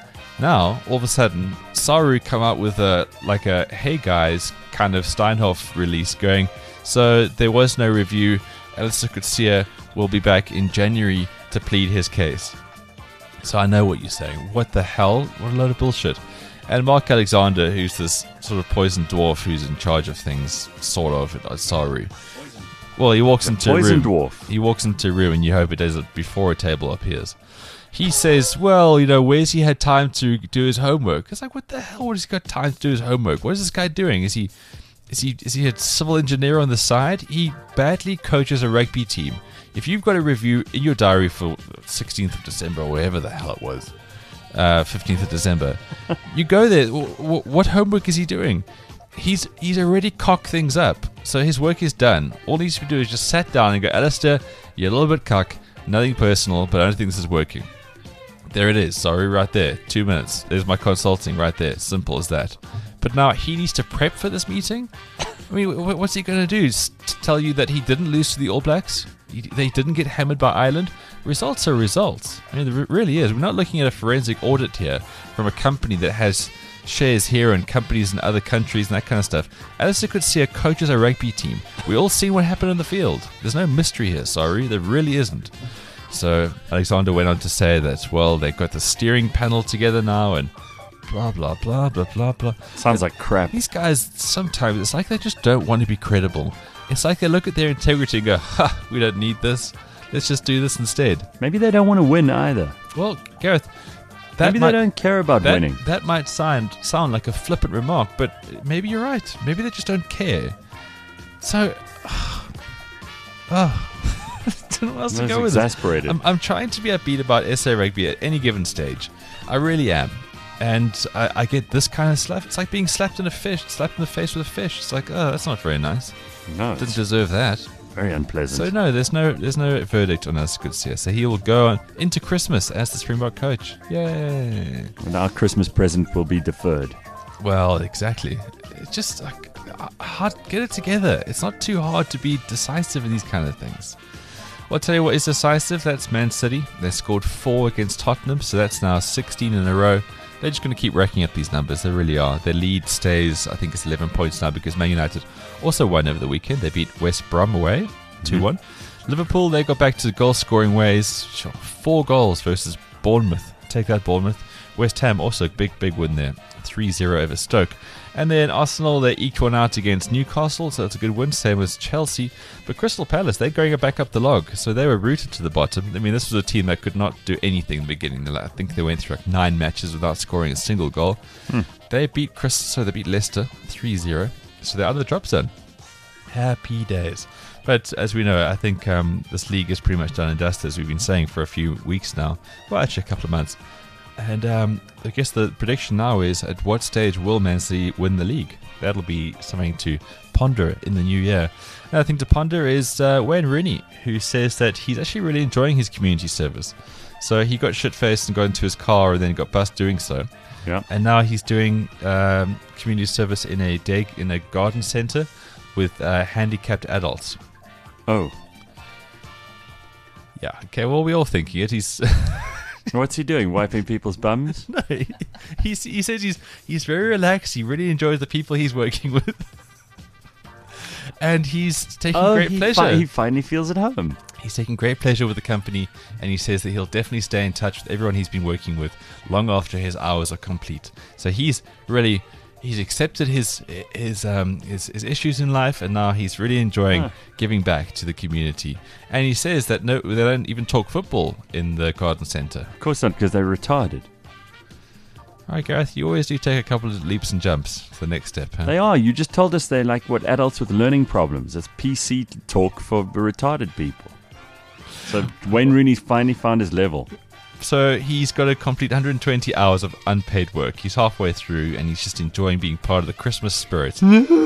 Now, all of a sudden, Saru come out with a like a hey guys kind of Steinhoff release going. So there was no review. Alistair Coetzee will be back in January to plead his case. So I know what you're saying. What the hell? What a load of bullshit. And Mark Alexander, who's this sort of poison dwarf who's in charge of things, sort of, at Saru. Well, he walks into a poison room. dwarf. He walks into a room and you hope it does it before a table appears. He says, well, you know, where's he had time to do his homework? It's like, what the hell? What has he got time to do his homework? What is this guy doing? Is he, is he, is he a civil engineer on the side? He badly coaches a rugby team. If you've got a review in your diary for sixteenth of December or whatever the hell it was, uh, fifteenth of December, you go there. W- w- what homework is he doing? He's he's already cocked things up, so his work is done. All he needs to do is just sat down and go, Alistair, you're a little bit cock, nothing personal, but I don't think this is working. There it is. Sorry, right there. Two minutes. There's my consulting right there. Simple as that. But now he needs to prep for this meeting? I mean, wh- what's he going to do? S- tell you that he didn't lose to the All Blacks? He, they didn't get hammered by Ireland? Results are results. I mean, it really is. We're not looking at a forensic audit here from a company that has shares here and companies in other countries and that kind of stuff. Alistair Coetzee coaches a rugby team. We all seen what happened in the field. There's no mystery here, sorry. There really isn't. So Alexander went on to say that, well, they've got the steering panel together now and blah, blah, blah, blah, blah, blah. Sounds like crap. These guys, sometimes, it's like they just don't want to be credible. It's like they look at their integrity and go, ha, we don't need this. Let's just do this instead. Maybe they don't want to win either. Well, Gareth, that maybe might, they don't care about that, winning. That might sound sound like a flippant remark, but maybe you're right. Maybe they just don't care. So, oh, I don't know what else to That's go with exasperated. it. I'm, I'm trying to be upbeat about S A Rugby at any given stage. I really am. And I, I get this kind of slap. It's like being slapped in a fish, slapped in the face with a fish. It's like, oh, that's not very nice. No, Didn't it's deserve that. very unpleasant. So no, there's no there's no verdict on us, good sir. So he will go on into Christmas as the Springbok coach. Yay! And our Christmas present will be deferred. Well, exactly. It's just like hard get it together. It's not too hard to be decisive in these kind of things. Well, I'll tell you what is decisive. That's Man City. They scored four against Tottenham, so that's now sixteen in a row. They're just going to keep racking up these numbers. They really are. Their lead stays, I think it's eleven points now because Man United also won over the weekend. They beat West Brom away, two one. Mm-hmm. Liverpool, they got back to goal-scoring ways. Sure, four goals versus Bournemouth. Take that, Bournemouth. West Ham, also big, big win there. three zero over Stoke. And then Arsenal, they eked one out against Newcastle, so it's a good win, same as Chelsea. But Crystal Palace, they're going back up the log, so they were rooted to the bottom. I mean, this was a team that could not do anything in the beginning. I think they went through like nine matches without scoring a single goal. Hmm. They beat Chris, so they beat Leicester three zero, so they're out of the drop zone. Happy days. But as we know, I think um, this league is pretty much done and dusted, as we've been saying for a few weeks now. Well, actually a couple of months. And um, I guess the prediction now is, at what stage will Man City win the league? That'll be something to ponder in the new year. And I think to ponder is uh, Wayne Rooney, who says that he's actually really enjoying his community service. So he got shit-faced and got into his car and then got bust doing so. Yeah. And now he's doing um, community service in a day, in a garden centre with uh, handicapped adults. Oh. Yeah, okay, well, we're all thinking it. He's... What's he doing? Wiping people's bums? No, he, he's, he says he's he's very relaxed. He really enjoys the people he's working with, and he's taking oh, great he pleasure. Fi- he finally feels at home. He's taking great pleasure with the company, and he says that he'll definitely stay in touch with everyone he's been working with long after his hours are complete. So he's really he's accepted his his um his, his issues in life, and now he's really enjoying huh. giving back to the community. And he says that no, they don't even talk football in the garden centre. Of course not, because they're retarded. All right, Gareth, you always do take a couple of leaps and jumps for the next step. Huh? They are. You just told us they're like what adults with learning problems. It's P C talk for retarded people. So Wayne Rooney's finally found his level. So he's got to complete one hundred twenty hours of unpaid work. He's halfway through, and he's just enjoying being part of the Christmas spirit.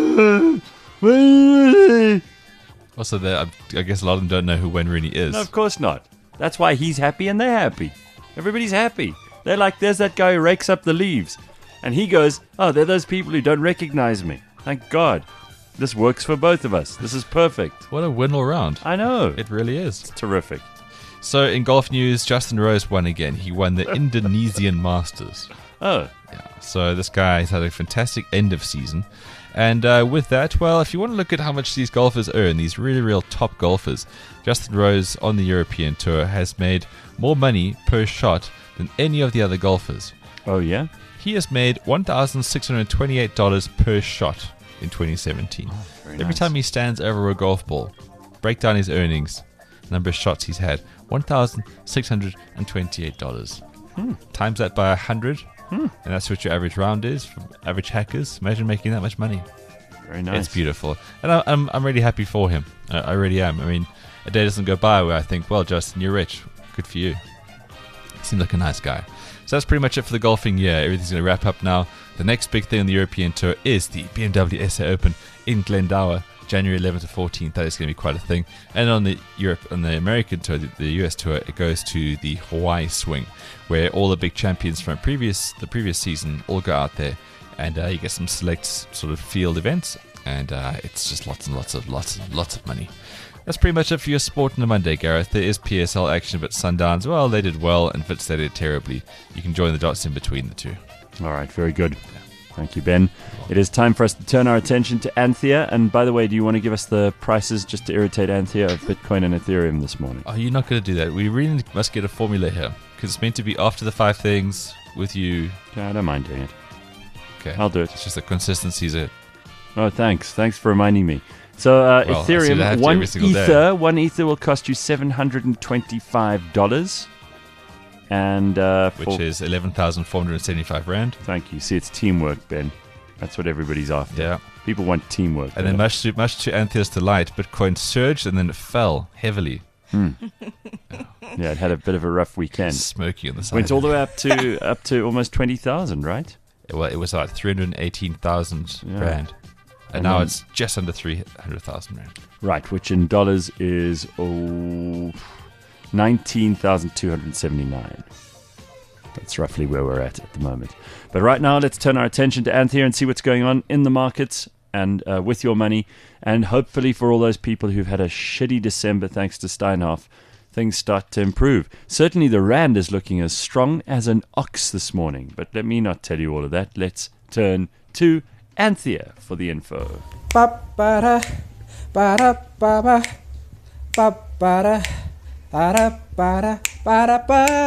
Also, there, I guess a lot of them don't know who Wayne Rooney is. No, of course not. That's why he's happy and they're happy. Everybody's happy. They're like, there's that guy who rakes up the leaves. And he goes, oh, they're those people who don't recognize me. Thank God. This works for both of us. This is perfect. What a win all round. I know. It really is. It's terrific. So in golf news, Justin Rose won again. He won the Indonesian Masters. Oh. Yeah. So this guy has had a fantastic end of season. And uh, with that, well, if you want to look at how much these golfers earn, these really real top golfers, Justin Rose on the European Tour has made more money per shot than any of the other golfers. Oh, yeah? He has made one thousand six hundred twenty-eight dollars per shot in twenty seventeen. Oh, Every nice. time he stands over a golf ball, break down his earnings, number of shots he's had, one thousand six hundred twenty-eight dollars. Hmm. Times that by one hundred, hmm. and that's what your average round is from average hackers. Imagine making that much money. Very nice. It's beautiful. And I, I'm I'm really happy for him. I, I really am. I mean, a day doesn't go by where I think, well, Justin, you're rich. Good for you. Seems like a nice guy. So that's pretty much it for the golfing year. Everything's going to wrap up now. The next big thing on the European Tour is the B M W S A Open in Glendower, January eleventh to fourteenth. That is going to be quite a thing. And on the Europe, on the American Tour, the, the U S Tour, it goes to the Hawaii Swing, where all the big champions from previous the previous season all go out there, and uh, you get some select sort of field events, and uh, it's just lots and lots of lots and lots of money. That's pretty much it for your sport on a Monday, Gareth. There is P S L action, but Sundowns, well, they did well, and Wits, they did terribly. You can join the dots in between the two. All right, very good. Thank you, Ben. It is time for us to turn our attention to Anthea. And by the way, do you want to give us the prices just to irritate Anthea of Bitcoin and Ethereum this morning? Oh, you're not going to do that. We really must get a formula here, because it's meant to be after the five things with you. Yeah, I don't mind doing it. Okay. I'll do it. It's just the consistency's it. Oh, thanks. Thanks for reminding me. So uh, well, Ethereum, one ether, day. one ether will cost you seven hundred twenty-five dollars. And uh, which for, is eleven thousand four hundred seventy-five rand. Thank you. See, it's teamwork, Ben. That's what everybody's after. Yeah. People want teamwork. And then much to, much to Anthea's delight, Bitcoin surged and then it fell heavily. Hmm. Yeah, it had a bit of a rough weekend. Smoky on the side. Went all the way up to up to almost twenty thousand, right? Well, it was like three hundred eighteen thousand Yeah. rand. And, And now then- it's just under three hundred thousand rand. Right, which in dollars is oh, nineteen thousand two hundred seventy-nine. That's roughly where we're at at the moment. But right now, let's turn our attention to Anthea and see what's going on in the markets and uh, with your money. And hopefully for all those people who've had a shitty December thanks to Steinhoff, things start to improve. Certainly the Rand is looking as strong as an ox this morning. But let me not tell you all of that. Let's turn to Anthea for the info. Ba-ba-da, ba-da-ba-ba, ba-ba-da, ba-da, ba-da, ba-da,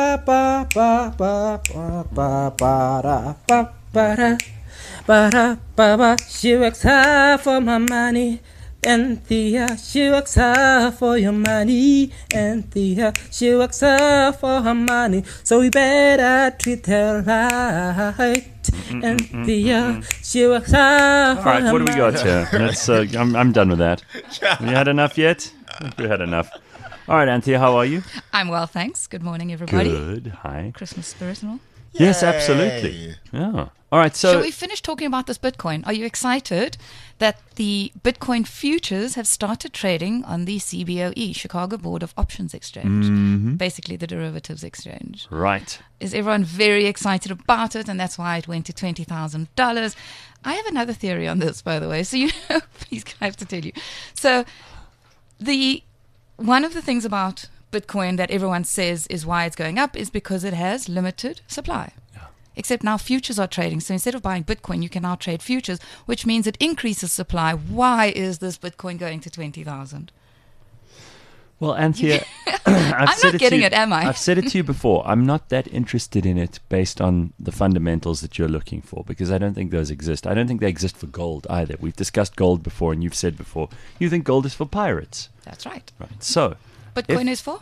ba-ba-ba-ba, ba-ba-ba-da, ba-ba-da, ba-da, ba-ba. She works hard for my money, Anthea. She works hard for your money, Anthea. She works hard for her money, so we better treat her right. Anthea, she works hard All for right, her what do we got money. here? That's, uh, I'm, I'm done with that. Have you had enough yet? I think we had enough. All right, Anthea, how are you? I'm well, thanks. Good morning, everybody. Good. Hi. Christmas spirit and all. Yes, absolutely. Yeah. All right, so Shall we finish talking about this Bitcoin? Are you excited that the Bitcoin futures have started trading on the C B O E, Chicago Board of Options Exchange, Mhm. basically the derivatives exchange? Right. Is everyone very excited about it, and that's why it went to twenty thousand dollars? I have another theory on this, by the way, so you know, please, I have to tell you. So the one of the things about Bitcoin that everyone says is why it's going up is because it has limited supply. Except now futures are trading. So instead of buying Bitcoin, you can now trade futures, which means it increases supply. Why is this Bitcoin going to twenty thousand? Well, Anthea, I've I'm said not it getting to you, it, am I? I've said it to you before. I'm not that interested in it based on the fundamentals that you're looking for because I don't think those exist. I don't think they exist for gold either. We've discussed gold before, and you've said before you think gold is for pirates. That's right. Right. So, Bitcoin if- is for?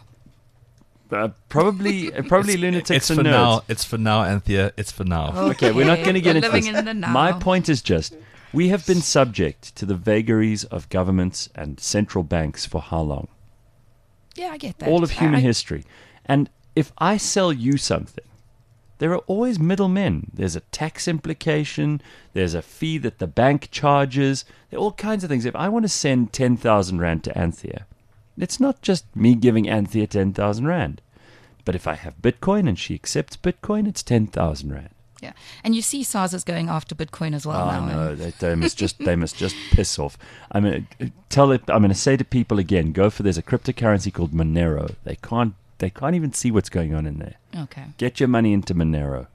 Uh, probably, uh, probably It's- lunatics it's and for nerds. now. It's for now, Anthea. It's for now. Okay, we're not going to get We're into living this. in the now. My point is just, we have been subject to the vagaries of governments and central banks for how long? Yeah, I get that. All of human I- history. And if I sell you something, there are always middlemen. There's a tax implication. There's a fee that the bank charges. There are all kinds of things. If I want to send ten thousand rand to Anthea, it's not just me giving Anthea ten thousand rand. But if I have Bitcoin and she accepts Bitcoin, it's ten thousand rand. Yeah, and you see S A R S is going after Bitcoin as well Oh now. no, and- they, they must just they must just piss off. I'm gonna tell it. I'm gonna say to people again: go for there's a cryptocurrency called Monero. They can't they can't even see what's going on in there. Okay. Get your money into Monero.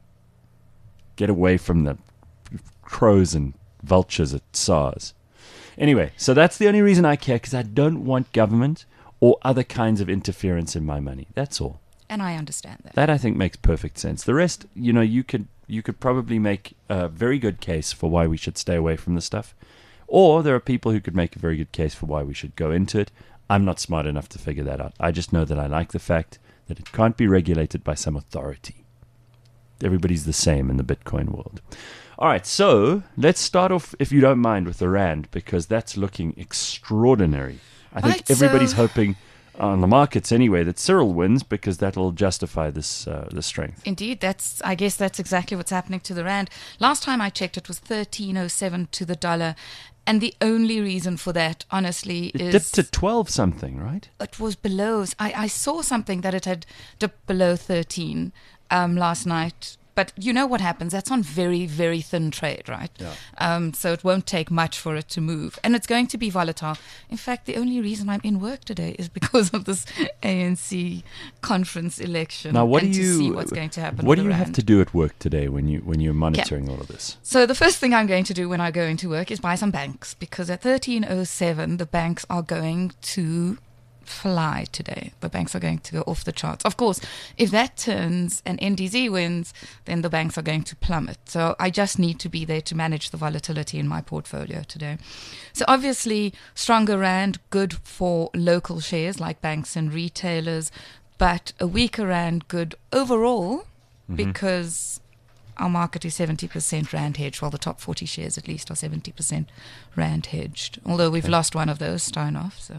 Get away from the crows and vultures at S A R S. Anyway, so that's the only reason I care because I don't want government or other kinds of interference in my money. That's all. And I understand that. That I think makes perfect sense. The rest, you know, you could you could probably make a very good case for why we should stay away from the stuff. Or there are people who could make a very good case for why we should go into it. I'm not smart enough to figure that out. I just know that I like the fact that it can't be regulated by some authority. Everybody's the same in the Bitcoin world. All right, so let's start off, if you don't mind, with the Rand, because that's looking extraordinary. I think Right, everybody's so- hoping, on the markets anyway, that Cyril wins because that'll justify this uh, the strength. Indeed, that's. I guess that's exactly what's happening to the rand. Last time I checked, it was thirteen oh seven to the dollar, and the only reason for that, honestly, It is dipped to twelve something, right? it was below. I, I saw something that it had dipped below thirteen um, last night. But you know what happens? That's on very, very thin trade, right? Yeah. Um, so it won't take much for it to move. And it's going to be volatile. In fact, the only reason I'm in work today is because of this A N C conference election. Now, what and do you to see what's going to happen What with do you the have rand. to do at work today when you when you're monitoring all of this? So the first thing I'm going to do when I go into work is buy some banks, because at thirteen oh seven the banks are going to fly today. The banks are going to go off the charts. Of course, if that turns and N D Z wins, then the banks are going to plummet. So I just need to be there to manage the volatility in my portfolio today. So obviously, stronger rand, good for local shares like banks and retailers. but a weaker rand good overall Mhm. because our market is seventy percent rand hedged, while the top forty shares at least are seventy percent rand hedged. Although we've Okay. lost one of those, Steinhoff, so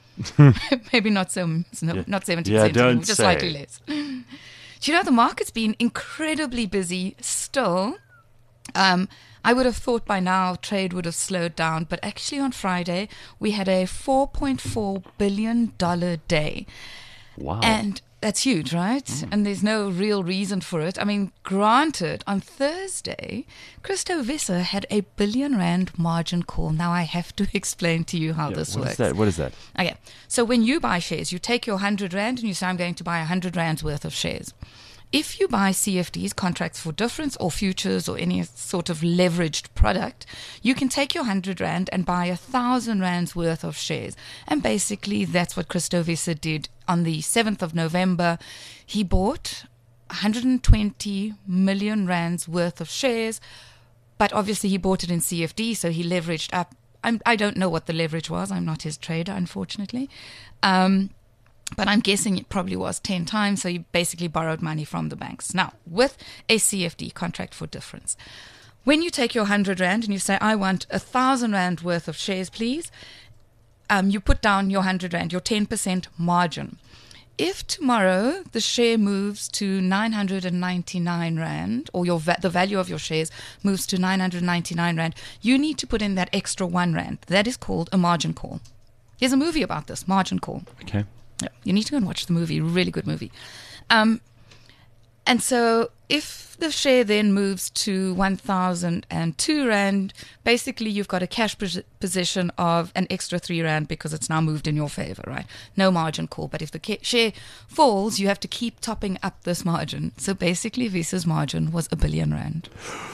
maybe not so, no, Yeah. not seventy Yeah, percent, don't just say. slightly less. Do you know the market's been incredibly busy still? Um, I would have thought by now trade would have slowed down, but actually on Friday we had a four point four billion dollars day. Wow. And that's huge, right? And there's no real reason for it. I mean, granted, on Thursday, Christo Visser had a billion rand margin call. Now I have to explain to you how Yeah, this what works. is that? What is that? Okay, so when you buy shares, you take your one hundred rand and you say, I'm going to buy one hundred rands worth of shares. If you buy C F Ds, contracts for difference, or futures, or any sort of leveraged product, you can take your one hundred rand and buy one thousand rands worth of shares. And basically, that's what Christo Visser did on the seventh of November. He bought one hundred twenty million rands worth of shares, but obviously he bought it in C F D, so he leveraged up. I'm, I don't know what the leverage was. I'm not his trader, unfortunately. Um, But I'm guessing it probably was ten times, so you basically borrowed money from the banks. Now, with a C F D, contract for difference, when you take your one hundred rand and you say, I want one thousand rand worth of shares, please, um, you put down your one hundred rand, your ten percent margin. If tomorrow the share moves to nine hundred ninety-nine rand, or your va- the value of your shares moves to nine hundred ninety-nine rand, you need to put in that extra one rand. That is called a margin call. There's a movie about this, Margin Call. Okay. Yeah, you need to go and watch the movie. Really good movie. Um, and so if the share then moves to one thousand two rand, basically you've got a cash pos- position of an extra three rand because it's now moved in your favor, right? No margin call. But if the ca- share falls, you have to keep topping up this margin. So basically Visa's margin was a billion rand.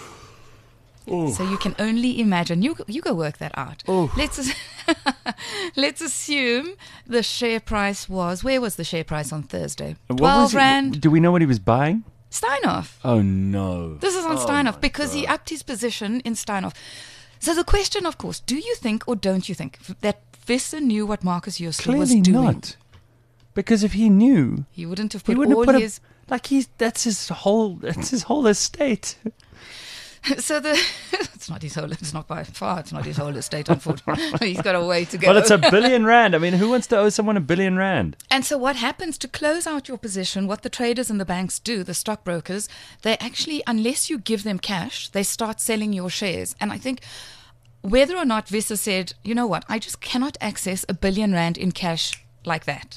Ooh. So you can only imagine. You you go work that out. Ooh. Let's let's assume the share price was. Where was the share price on Thursday? What was Twelve he- rand. Do we know what he was buying? Steinhoff. Oh no. This is on Oh, Steinhoff my because he God. upped his position in Steinhoff. So the question, of course, do you think or don't you think that Visser knew what Marcus Jooste was Clearly doing? not. Because if he knew, He wouldn't have he put wouldn't all have put his. a, like he's that's his whole that's his whole estate. So the it's not his whole. It's not by far. It's not his whole estate. Unfortunately, he's got a way to go. But it's a billion rand. I mean, who wants to owe someone a billion rand? And so what happens to close out your position, what the traders and the banks do, the stockbrokers, they actually, unless you give them cash, they start selling your shares. And I think whether or not Visser said, you know what, I just cannot access a billion rand in cash like that.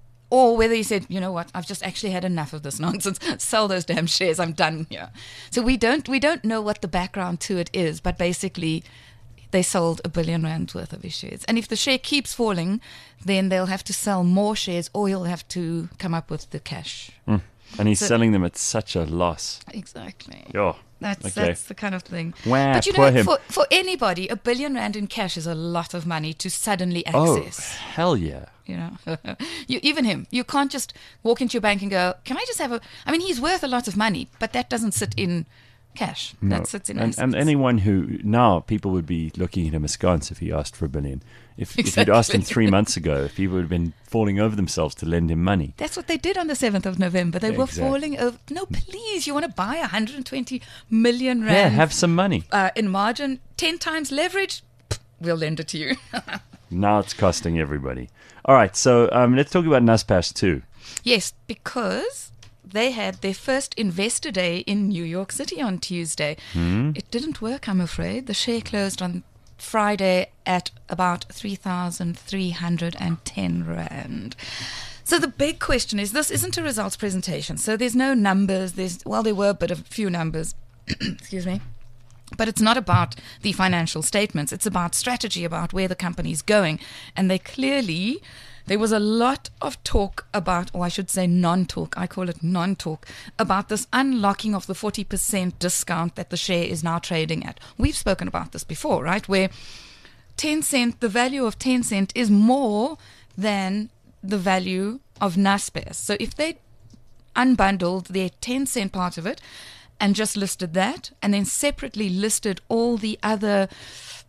Or whether he said, you know what, I've just actually had enough of this nonsense. Sell those damn shares. I'm done here. So we don't we don't know what the background to it is, but basically they sold a billion rand worth of his shares. And if the share keeps falling, then they'll have to sell more shares, or he'll have to come up with the cash. Mm. And he's So- selling them at such a loss. Exactly. Oh, That's okay. that's the kind of thing. Wah, but you poor know, him. for for anybody, a billion rand in cash is a lot of money to suddenly Oh, access. hell yeah. You know, you, even him, you can't just walk into your bank and go, "Can I just have a?" I mean, he's worth a lot of money, but that doesn't sit in cash. No. That sits in and, assets. and anyone who now people would be looking at him askance if he asked for a billion. If, if you'd asked him Exactly. three months ago, if he would have been falling over themselves to lend him money. That's what they did on the seventh of November. They were Exactly. falling over. No, please, you want to buy one hundred twenty million rand? Yeah, have some money. uh, in margin, ten times leverage. Pff, we'll lend it to you. Now it's costing everybody. All right, so um, let's talk about Naspers too. Yes, because they had their first investor day in New York City on Tuesday. Hmm? It didn't work, I'm afraid. The share closed on Friday at about three thousand three hundred ten rand. So the big question is, this isn't a results presentation, so there's no numbers. There's well, there were but a few numbers. Excuse me. But it's not about the financial statements. It's about strategy, about where the company's going. And they clearly, there was a lot of talk about, or I should say non-talk, I call it non-talk, about this unlocking of the forty percent discount that the share is now trading at. We've spoken about this before, right? Where Tencent, the value of Tencent is more than the value of Naspers. So if they unbundled their Tencent part of it, and just listed that, and then separately listed all the other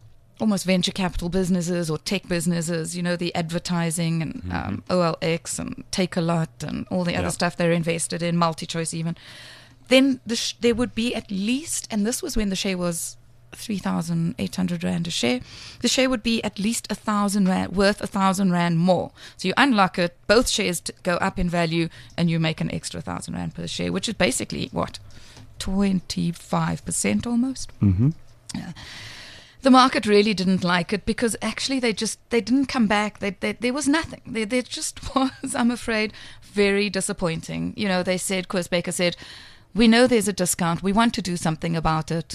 almost venture capital businesses or tech businesses, you know, the advertising and Mm-hmm. um, O L X and Take-A-Lot and all the other Yeah. stuff they're invested in, MultiChoice even, then the sh- there would be at least, and this was when the share was three thousand eight hundred rand a share, the share would be at least a thousand rand, worth a thousand rand more. So you unlock it, both shares t- go up in value, and you make an extra thousand rand per share, which is basically what, twenty-five percent almost. Mm-hmm. Yeah. The market really didn't like it because actually they just they didn't come back. They, they, there was nothing. There, there just was, I'm afraid, very disappointing. You know, they said, Koos Baker said, we know there's a discount. We want to do something about it.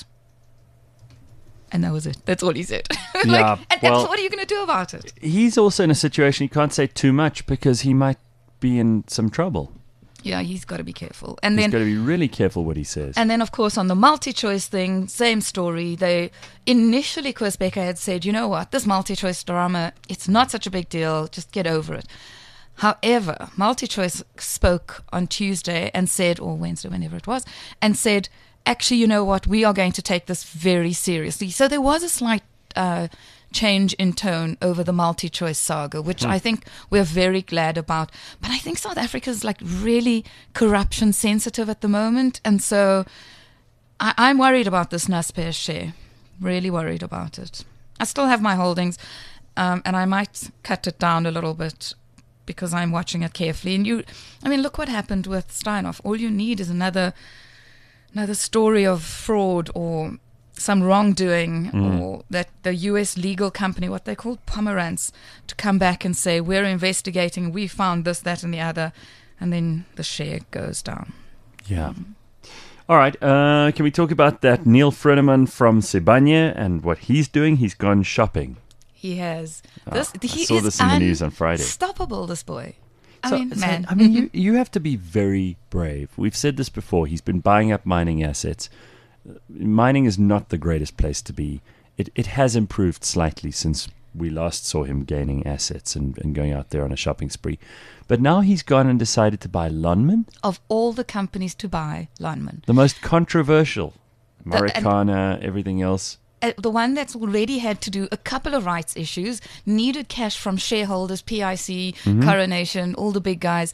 And that was it. That's all he said. like, Yeah, and, well- and what are you going to do about it? He's also in a situation he can't say too much because he might be in some trouble. Yeah, he's got to be careful. And He's then got to be really careful what he says. And then, of course, on the multi-choice thing, same story. They initially, Koos Baker had said, you know what, this multi-choice drama, it's not such a big deal. Just get over it. However, multi-choice spoke on Tuesday and said, or Wednesday, whenever it was, and said, actually, you know what, we are going to take this very seriously. So there was a slight uh, change in tone over the multi-choice saga, which Hmm. I think we're very glad about. But I think South Africa is like really corruption sensitive at the moment. And so I, I'm worried about this Naspers share. Really worried about it. I still have my holdings, um, and I might cut it down a little bit because I'm watching it carefully. And you, I mean, look what happened with Steinhoff. All you need is another another story of fraud or some wrongdoing, Mm. or that the U S legal company, what they call Pomerantz, to come back and say, we're investigating, we found this, that, and the other, and then the share goes down. Yeah. All right. Uh, can we talk about that Neil Frenneman from Sibanye and what he's doing? He's gone shopping. He has. Oh, This, I he saw is this in the news on Friday. Unstoppable, this boy. I So- mean, so, man. I mean, Mhm. you, you have to be very brave. We've said this before. He's been buying up mining assets. Uh, Mining is not the greatest place to be. It it has improved slightly since we last saw him gaining assets and, and going out there on a shopping spree. But now he's gone and decided to buy Lonmin, Of all the companies to buy, Lonman. the most controversial. The- and- Marikana, everything else. Uh, the one that's already had to do a couple of rights issues, needed cash from shareholders, P I C, Mhm. Coronation, all the big guys,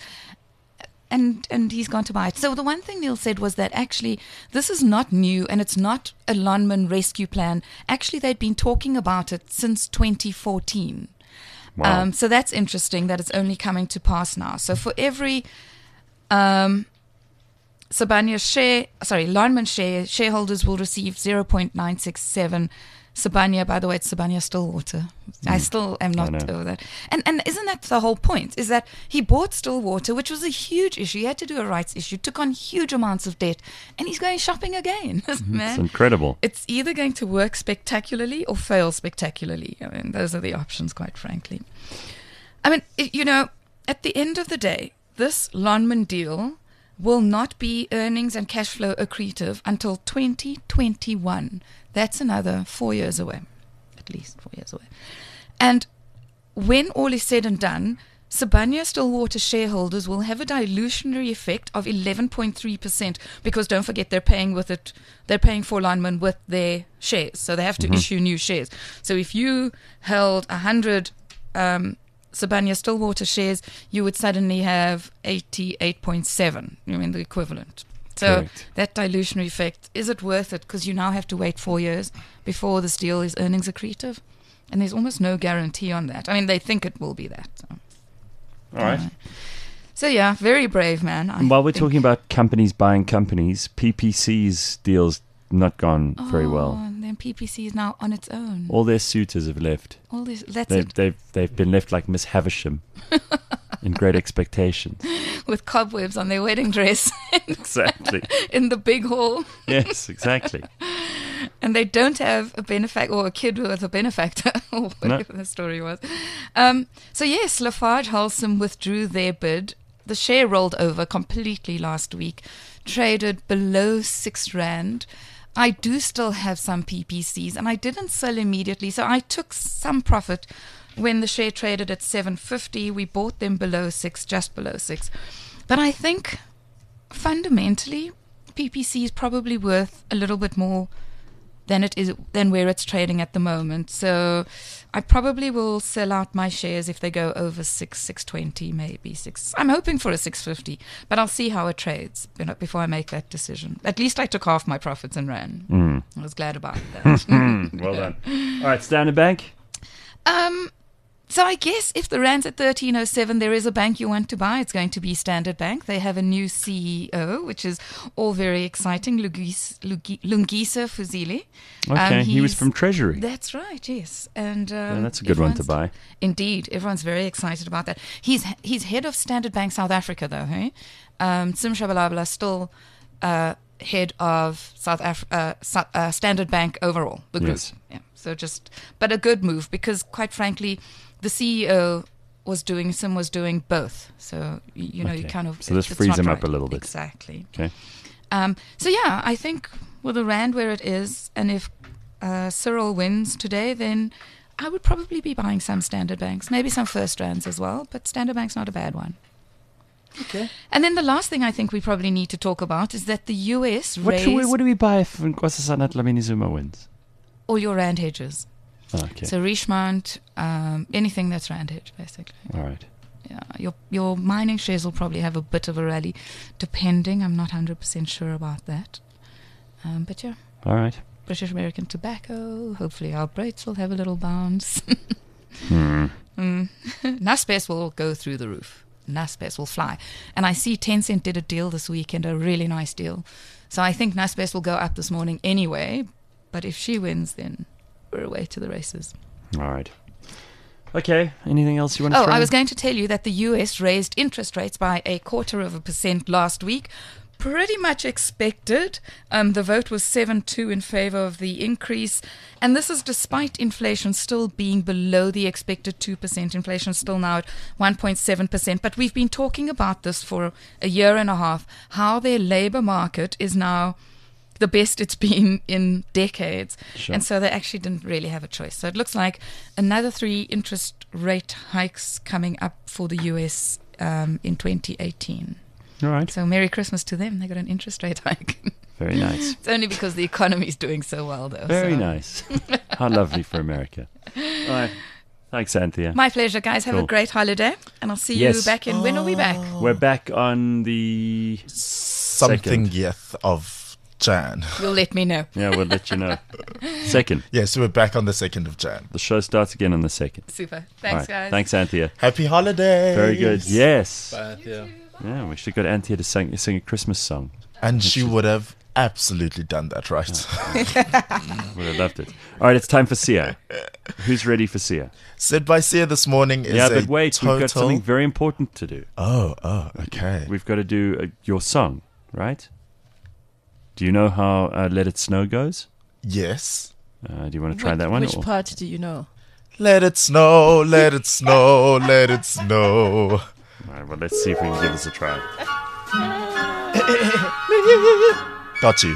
and and he's gone to buy it. So the one thing Neil said was that actually this is not new and it's not a Lonman rescue plan. Actually, they'd been talking about it since twenty fourteen. Wow. Um, so that's interesting that it's only coming to pass now. So for every um, Sibanye share, sorry, Lonman share, shareholders will receive zero point nine six seven. Sibanye, by the way, it's Sibanye Stillwater. I Mm. still am I not know. over that. And and isn't that the whole point? Is that he bought Stillwater, which was a huge issue. He had to do a rights issue, took on huge amounts of debt, and he's going shopping again. This man. It's incredible. It's either going to work spectacularly or fail spectacularly. I mean, those are the options, quite frankly. I mean, it, you know, at the end of the day, this Lonman deal will not be earnings and cash flow accretive until twenty twenty-one. That's another four years away, at least four years away. And when all is said and done, Sibanye Stillwater shareholders will have a dilutionary effect of eleven point three percent because don't forget they're paying with it, they're paying for Lonman with their shares, so they have to Mhm. issue new shares. So if you held one hundred um, Sibanye Stillwater shares, you would suddenly have eighty-eight point seven, I mean the equivalent. So Correct. that dilutionary effect, is it worth it? Because you now have to wait four years before this deal is earnings accretive. And there's almost no guarantee on that. I mean, they think it will be that. So, All right. uh, so yeah, very brave, man. I And while we're think. talking about companies buying companies, P P C's deal's not gone very Oh, well. and then P P C is now on its own. All their suitors have left. All this, that's They've, it. they've, they've been left like Miss Havisham in Great Expectations. With cobwebs on their wedding dress. Exactly. In the big hall. Yes, exactly. And they don't have a benefactor or a kid with a benefactor, or whatever the story was. Um, so yes, Lafarge Holcim withdrew their bid. The share rolled over completely last week, traded below six rand. I do still have some P P Cs, and I didn't sell immediately, so I took some profit when the share traded at seven fifty. We bought them below six, just below six. But I think fundamentally, P P C is probably worth a little bit more than it is than where it's trading at the moment. So I probably will sell out my shares if they go over six, six twenty, maybe six. I'm hoping for a six fifty, but I'll see how it trades you know, before I make that decision. At least I took half my profits and ran. Mm. I was glad about that. Well done. All right, Standard Bank. Um. So I guess if the rand's at thirteen oh seven, there is a bank you want to buy. It's going to be Standard Bank. They have a new C E O, which is all very exciting, Lungisa Lugi- Lungisa Fuzile. Okay, Um, he was he's- from Treasury. That's right, yes. And um, Yeah, that's a good one to everyone's- buy. Indeed, everyone's very excited about that. He's he's head of Standard Bank South Africa, though. Hey, um, Sim Shabalala still uh, head of South Af- uh, Su- uh, Standard Bank overall, the group. Yes. Yeah. So just, but a good move because, quite frankly, the C E O was doing Sim was doing both. So y- you know you Okay. kind of So this it's frees not him up right. a little bit. Exactly. Okay. Um, so yeah, I think with the rand where it is, and if uh, Cyril wins today, then I would probably be buying some Standard Banks, maybe some First Rands as well. But Standard Bank's not a bad one. Okay. And then the last thing I think we probably need to talk about is that the U S What, raised do we, what do we buy if Nkosazana Dlamini Zuma wins? all your rand hedges. Oh, okay. So Richemont, um, anything that's rand hedge, basically. All right. Yeah, your your mining shares will probably have a bit of a rally, depending. I'm not one hundred percent sure about that. Um, but yeah, All right. British American Tobacco. Hopefully our rates will have a little bounce. Hmm. mm. Naspers will go through the roof. Naspers will fly. And I see Tencent did a deal this weekend, a really nice deal. So I think Naspers will go up this morning anyway. But if she wins, then we're away to the races. All right. Okay. Anything else you want to Oh, throw I in? was going to tell you that the U S raised interest rates by a quarter of a percent last week. Pretty much expected. Um, the vote was seven two in favor of the increase. And this is despite inflation still being below the expected two percent. Inflation is still now at one point seven percent. But we've been talking about this for a year and a half, how their labor market is now the best it's been in decades. Sure. And so they actually didn't really have a choice. So it looks like another three interest rate hikes coming up for the U S um, in twenty eighteen. All right. So Merry Christmas to them. They got an interest rate hike. Very nice. It's only because the economy's doing so well, though. Very so. nice. How lovely for America. All right. Thanks, Anthea. My pleasure, guys. Have Cool. a great holiday. And I'll see Yes. you back in. When are we back? We're back on the Something second. yeth of Jan. You'll let me know. Yeah, we'll let you know. Second. Yes, we're back on the second of Jan. The show starts again on the second. Super. All Thanks, right. guys. Thanks, Anthea. Happy holidays. Very good. Yes. Bye, yeah. Yeah, we should have got Anthea to sing, sing a Christmas song. And she would have absolutely done that right. Would have loved it. All right, it's time for Sia. Who's ready for Sia? Said by Sia this morning is Yeah, a but wait, total... we've got something very important to do. Oh, oh, okay. We've got to do uh, your song, right? Do you know how uh, Let It Snow goes? Yes. Uh, do you want to try Which- that one? Which or- part do you know? Let it snow, let it snow, let it snow. All right, well, let's see if we can give this a try. Got you.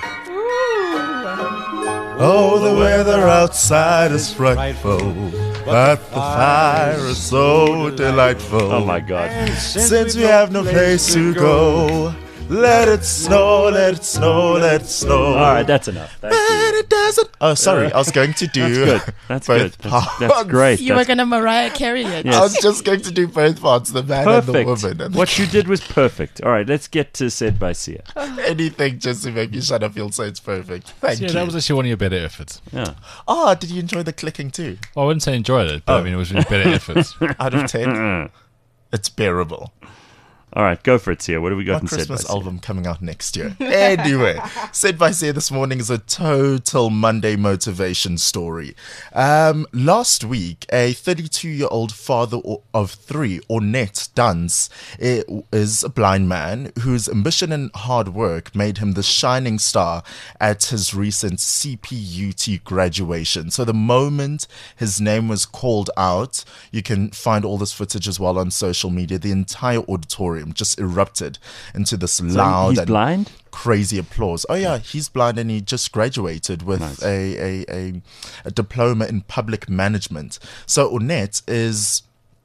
Oh, the weather outside is frightful, but the fire is so delightful. Oh, my God. Since we have no place to go, let it snow, let it snow, let it snow. All right, that's enough. Thank you. And it doesn't. Oh, sorry, I was going to do. That's good. That's good. both That's, that's parts. great. You were That's going to Mariah Carey it. Yes. I was just going to do both parts, the man perfect. and the woman. And What you did was perfect. All right, let's get to Said by Sia. anything just to make you shut up, you'll say it's perfect. Thank Yeah, you. that was actually one of your better efforts. Yeah. Oh, did you enjoy the clicking too? Well, I wouldn't say enjoyed it, but I mean, it was your better efforts. Out of ten, it's bearable. All right, go for it, Sia. What have we got What in Said by Christmas Sia? album coming out next year? Anyway, Said by Sia this morning is a total Monday motivation story. Um, last week, a thirty-two-year-old father o- of three, Ornette Duns, i- is a blind man whose ambition and hard work made him the shining star at his recent C P U T graduation. So the moment his name was called out, you can find all this footage as well on social media. The entire auditorium just erupted into this So loud he's and blind? crazy applause. Oh yeah, he's blind and he just graduated with Nice. a, a, a, a diploma in public management. So Ornette is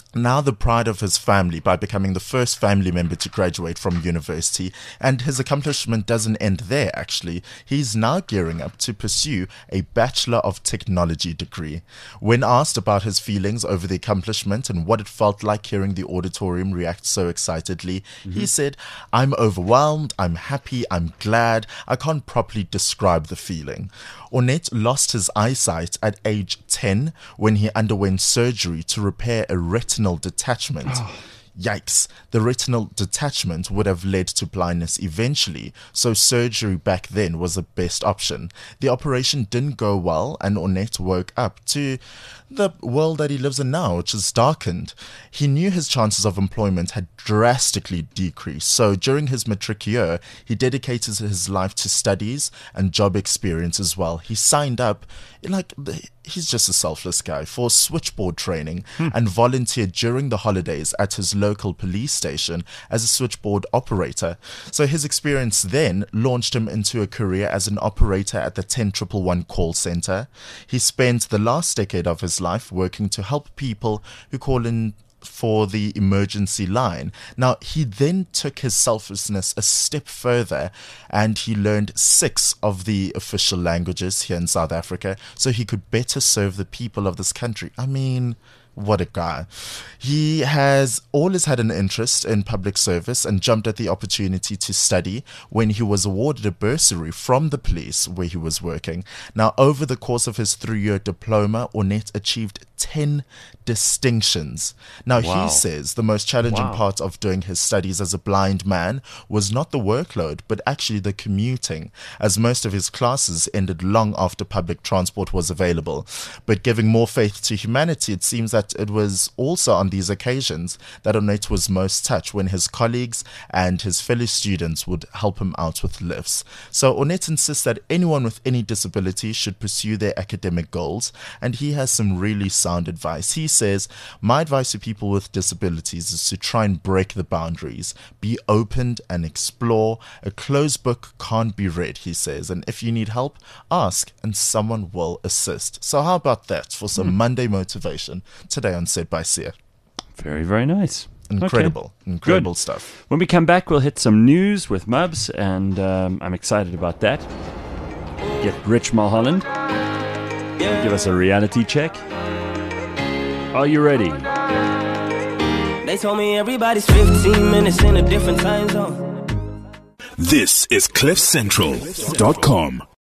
now the pride of his family by becoming the first family member to graduate from university. And his accomplishment doesn't end there, actually. He's now gearing up to pursue a Bachelor of Technology degree. When asked about his feelings over the accomplishment and what it felt like hearing the auditorium react so excitedly, mm-hmm. he said, "I'm overwhelmed, I'm happy, I'm glad. I can't properly describe the feeling." Ornette lost his eyesight at age ten when he underwent surgery to repair a retinal detachment. Oh. Yikes. The retinal detachment would have led to blindness eventually, so surgery back then was the best option. The operation didn't go well, and Ornette woke up to the world that he lives in now, which is darkened. He knew his chances of employment had drastically decreased, so during his matric year, he dedicated his life to studies and job experience as well. He signed up, like, he's just a selfless guy, for switchboard training hmm. and volunteered during the holidays at his local police station as a switchboard operator. So his experience then launched him into a career as an operator at the ten one one call center. He spent the last decade of his life working to help people who call in for the emergency line. Now, he then took his selflessness a step further and he learned six of the official languages here in South Africa so he could better serve the people of this country. I mean, what a guy. He has always had an interest in public service and jumped at the opportunity to study when he was awarded a bursary from the police where he was working. Now, over the course of his three-year diploma, Ornette achieved ten distinctions. Now, wow. he says the most challenging wow. part of doing his studies as a blind man was not the workload, but actually the commuting, as most of his classes ended long after public transport was available. But giving more faith to humanity, it seems that it was also on these occasions that Ornette was most touched when his colleagues and his fellow students would help him out with lifts. So Ornette insists that anyone with any disability should pursue their academic goals, and he has some really sound advice. He says, "My advice to people with disabilities is to try and break the boundaries, be open and explore. A closed book can't be read," he says, "and if you need help, ask and someone will assist." So how about that for some mm. Monday motivation today on Said by Sia? Very, very nice. Incredible, okay. incredible Good. stuff. When we come back, we'll hit some news with Mubs, and um, I'm excited about that. Get Rich Mulholland. Give us a reality check. Are you ready? They told me everybody's fifteen minutes in a different time zone. This is cliff central dot com.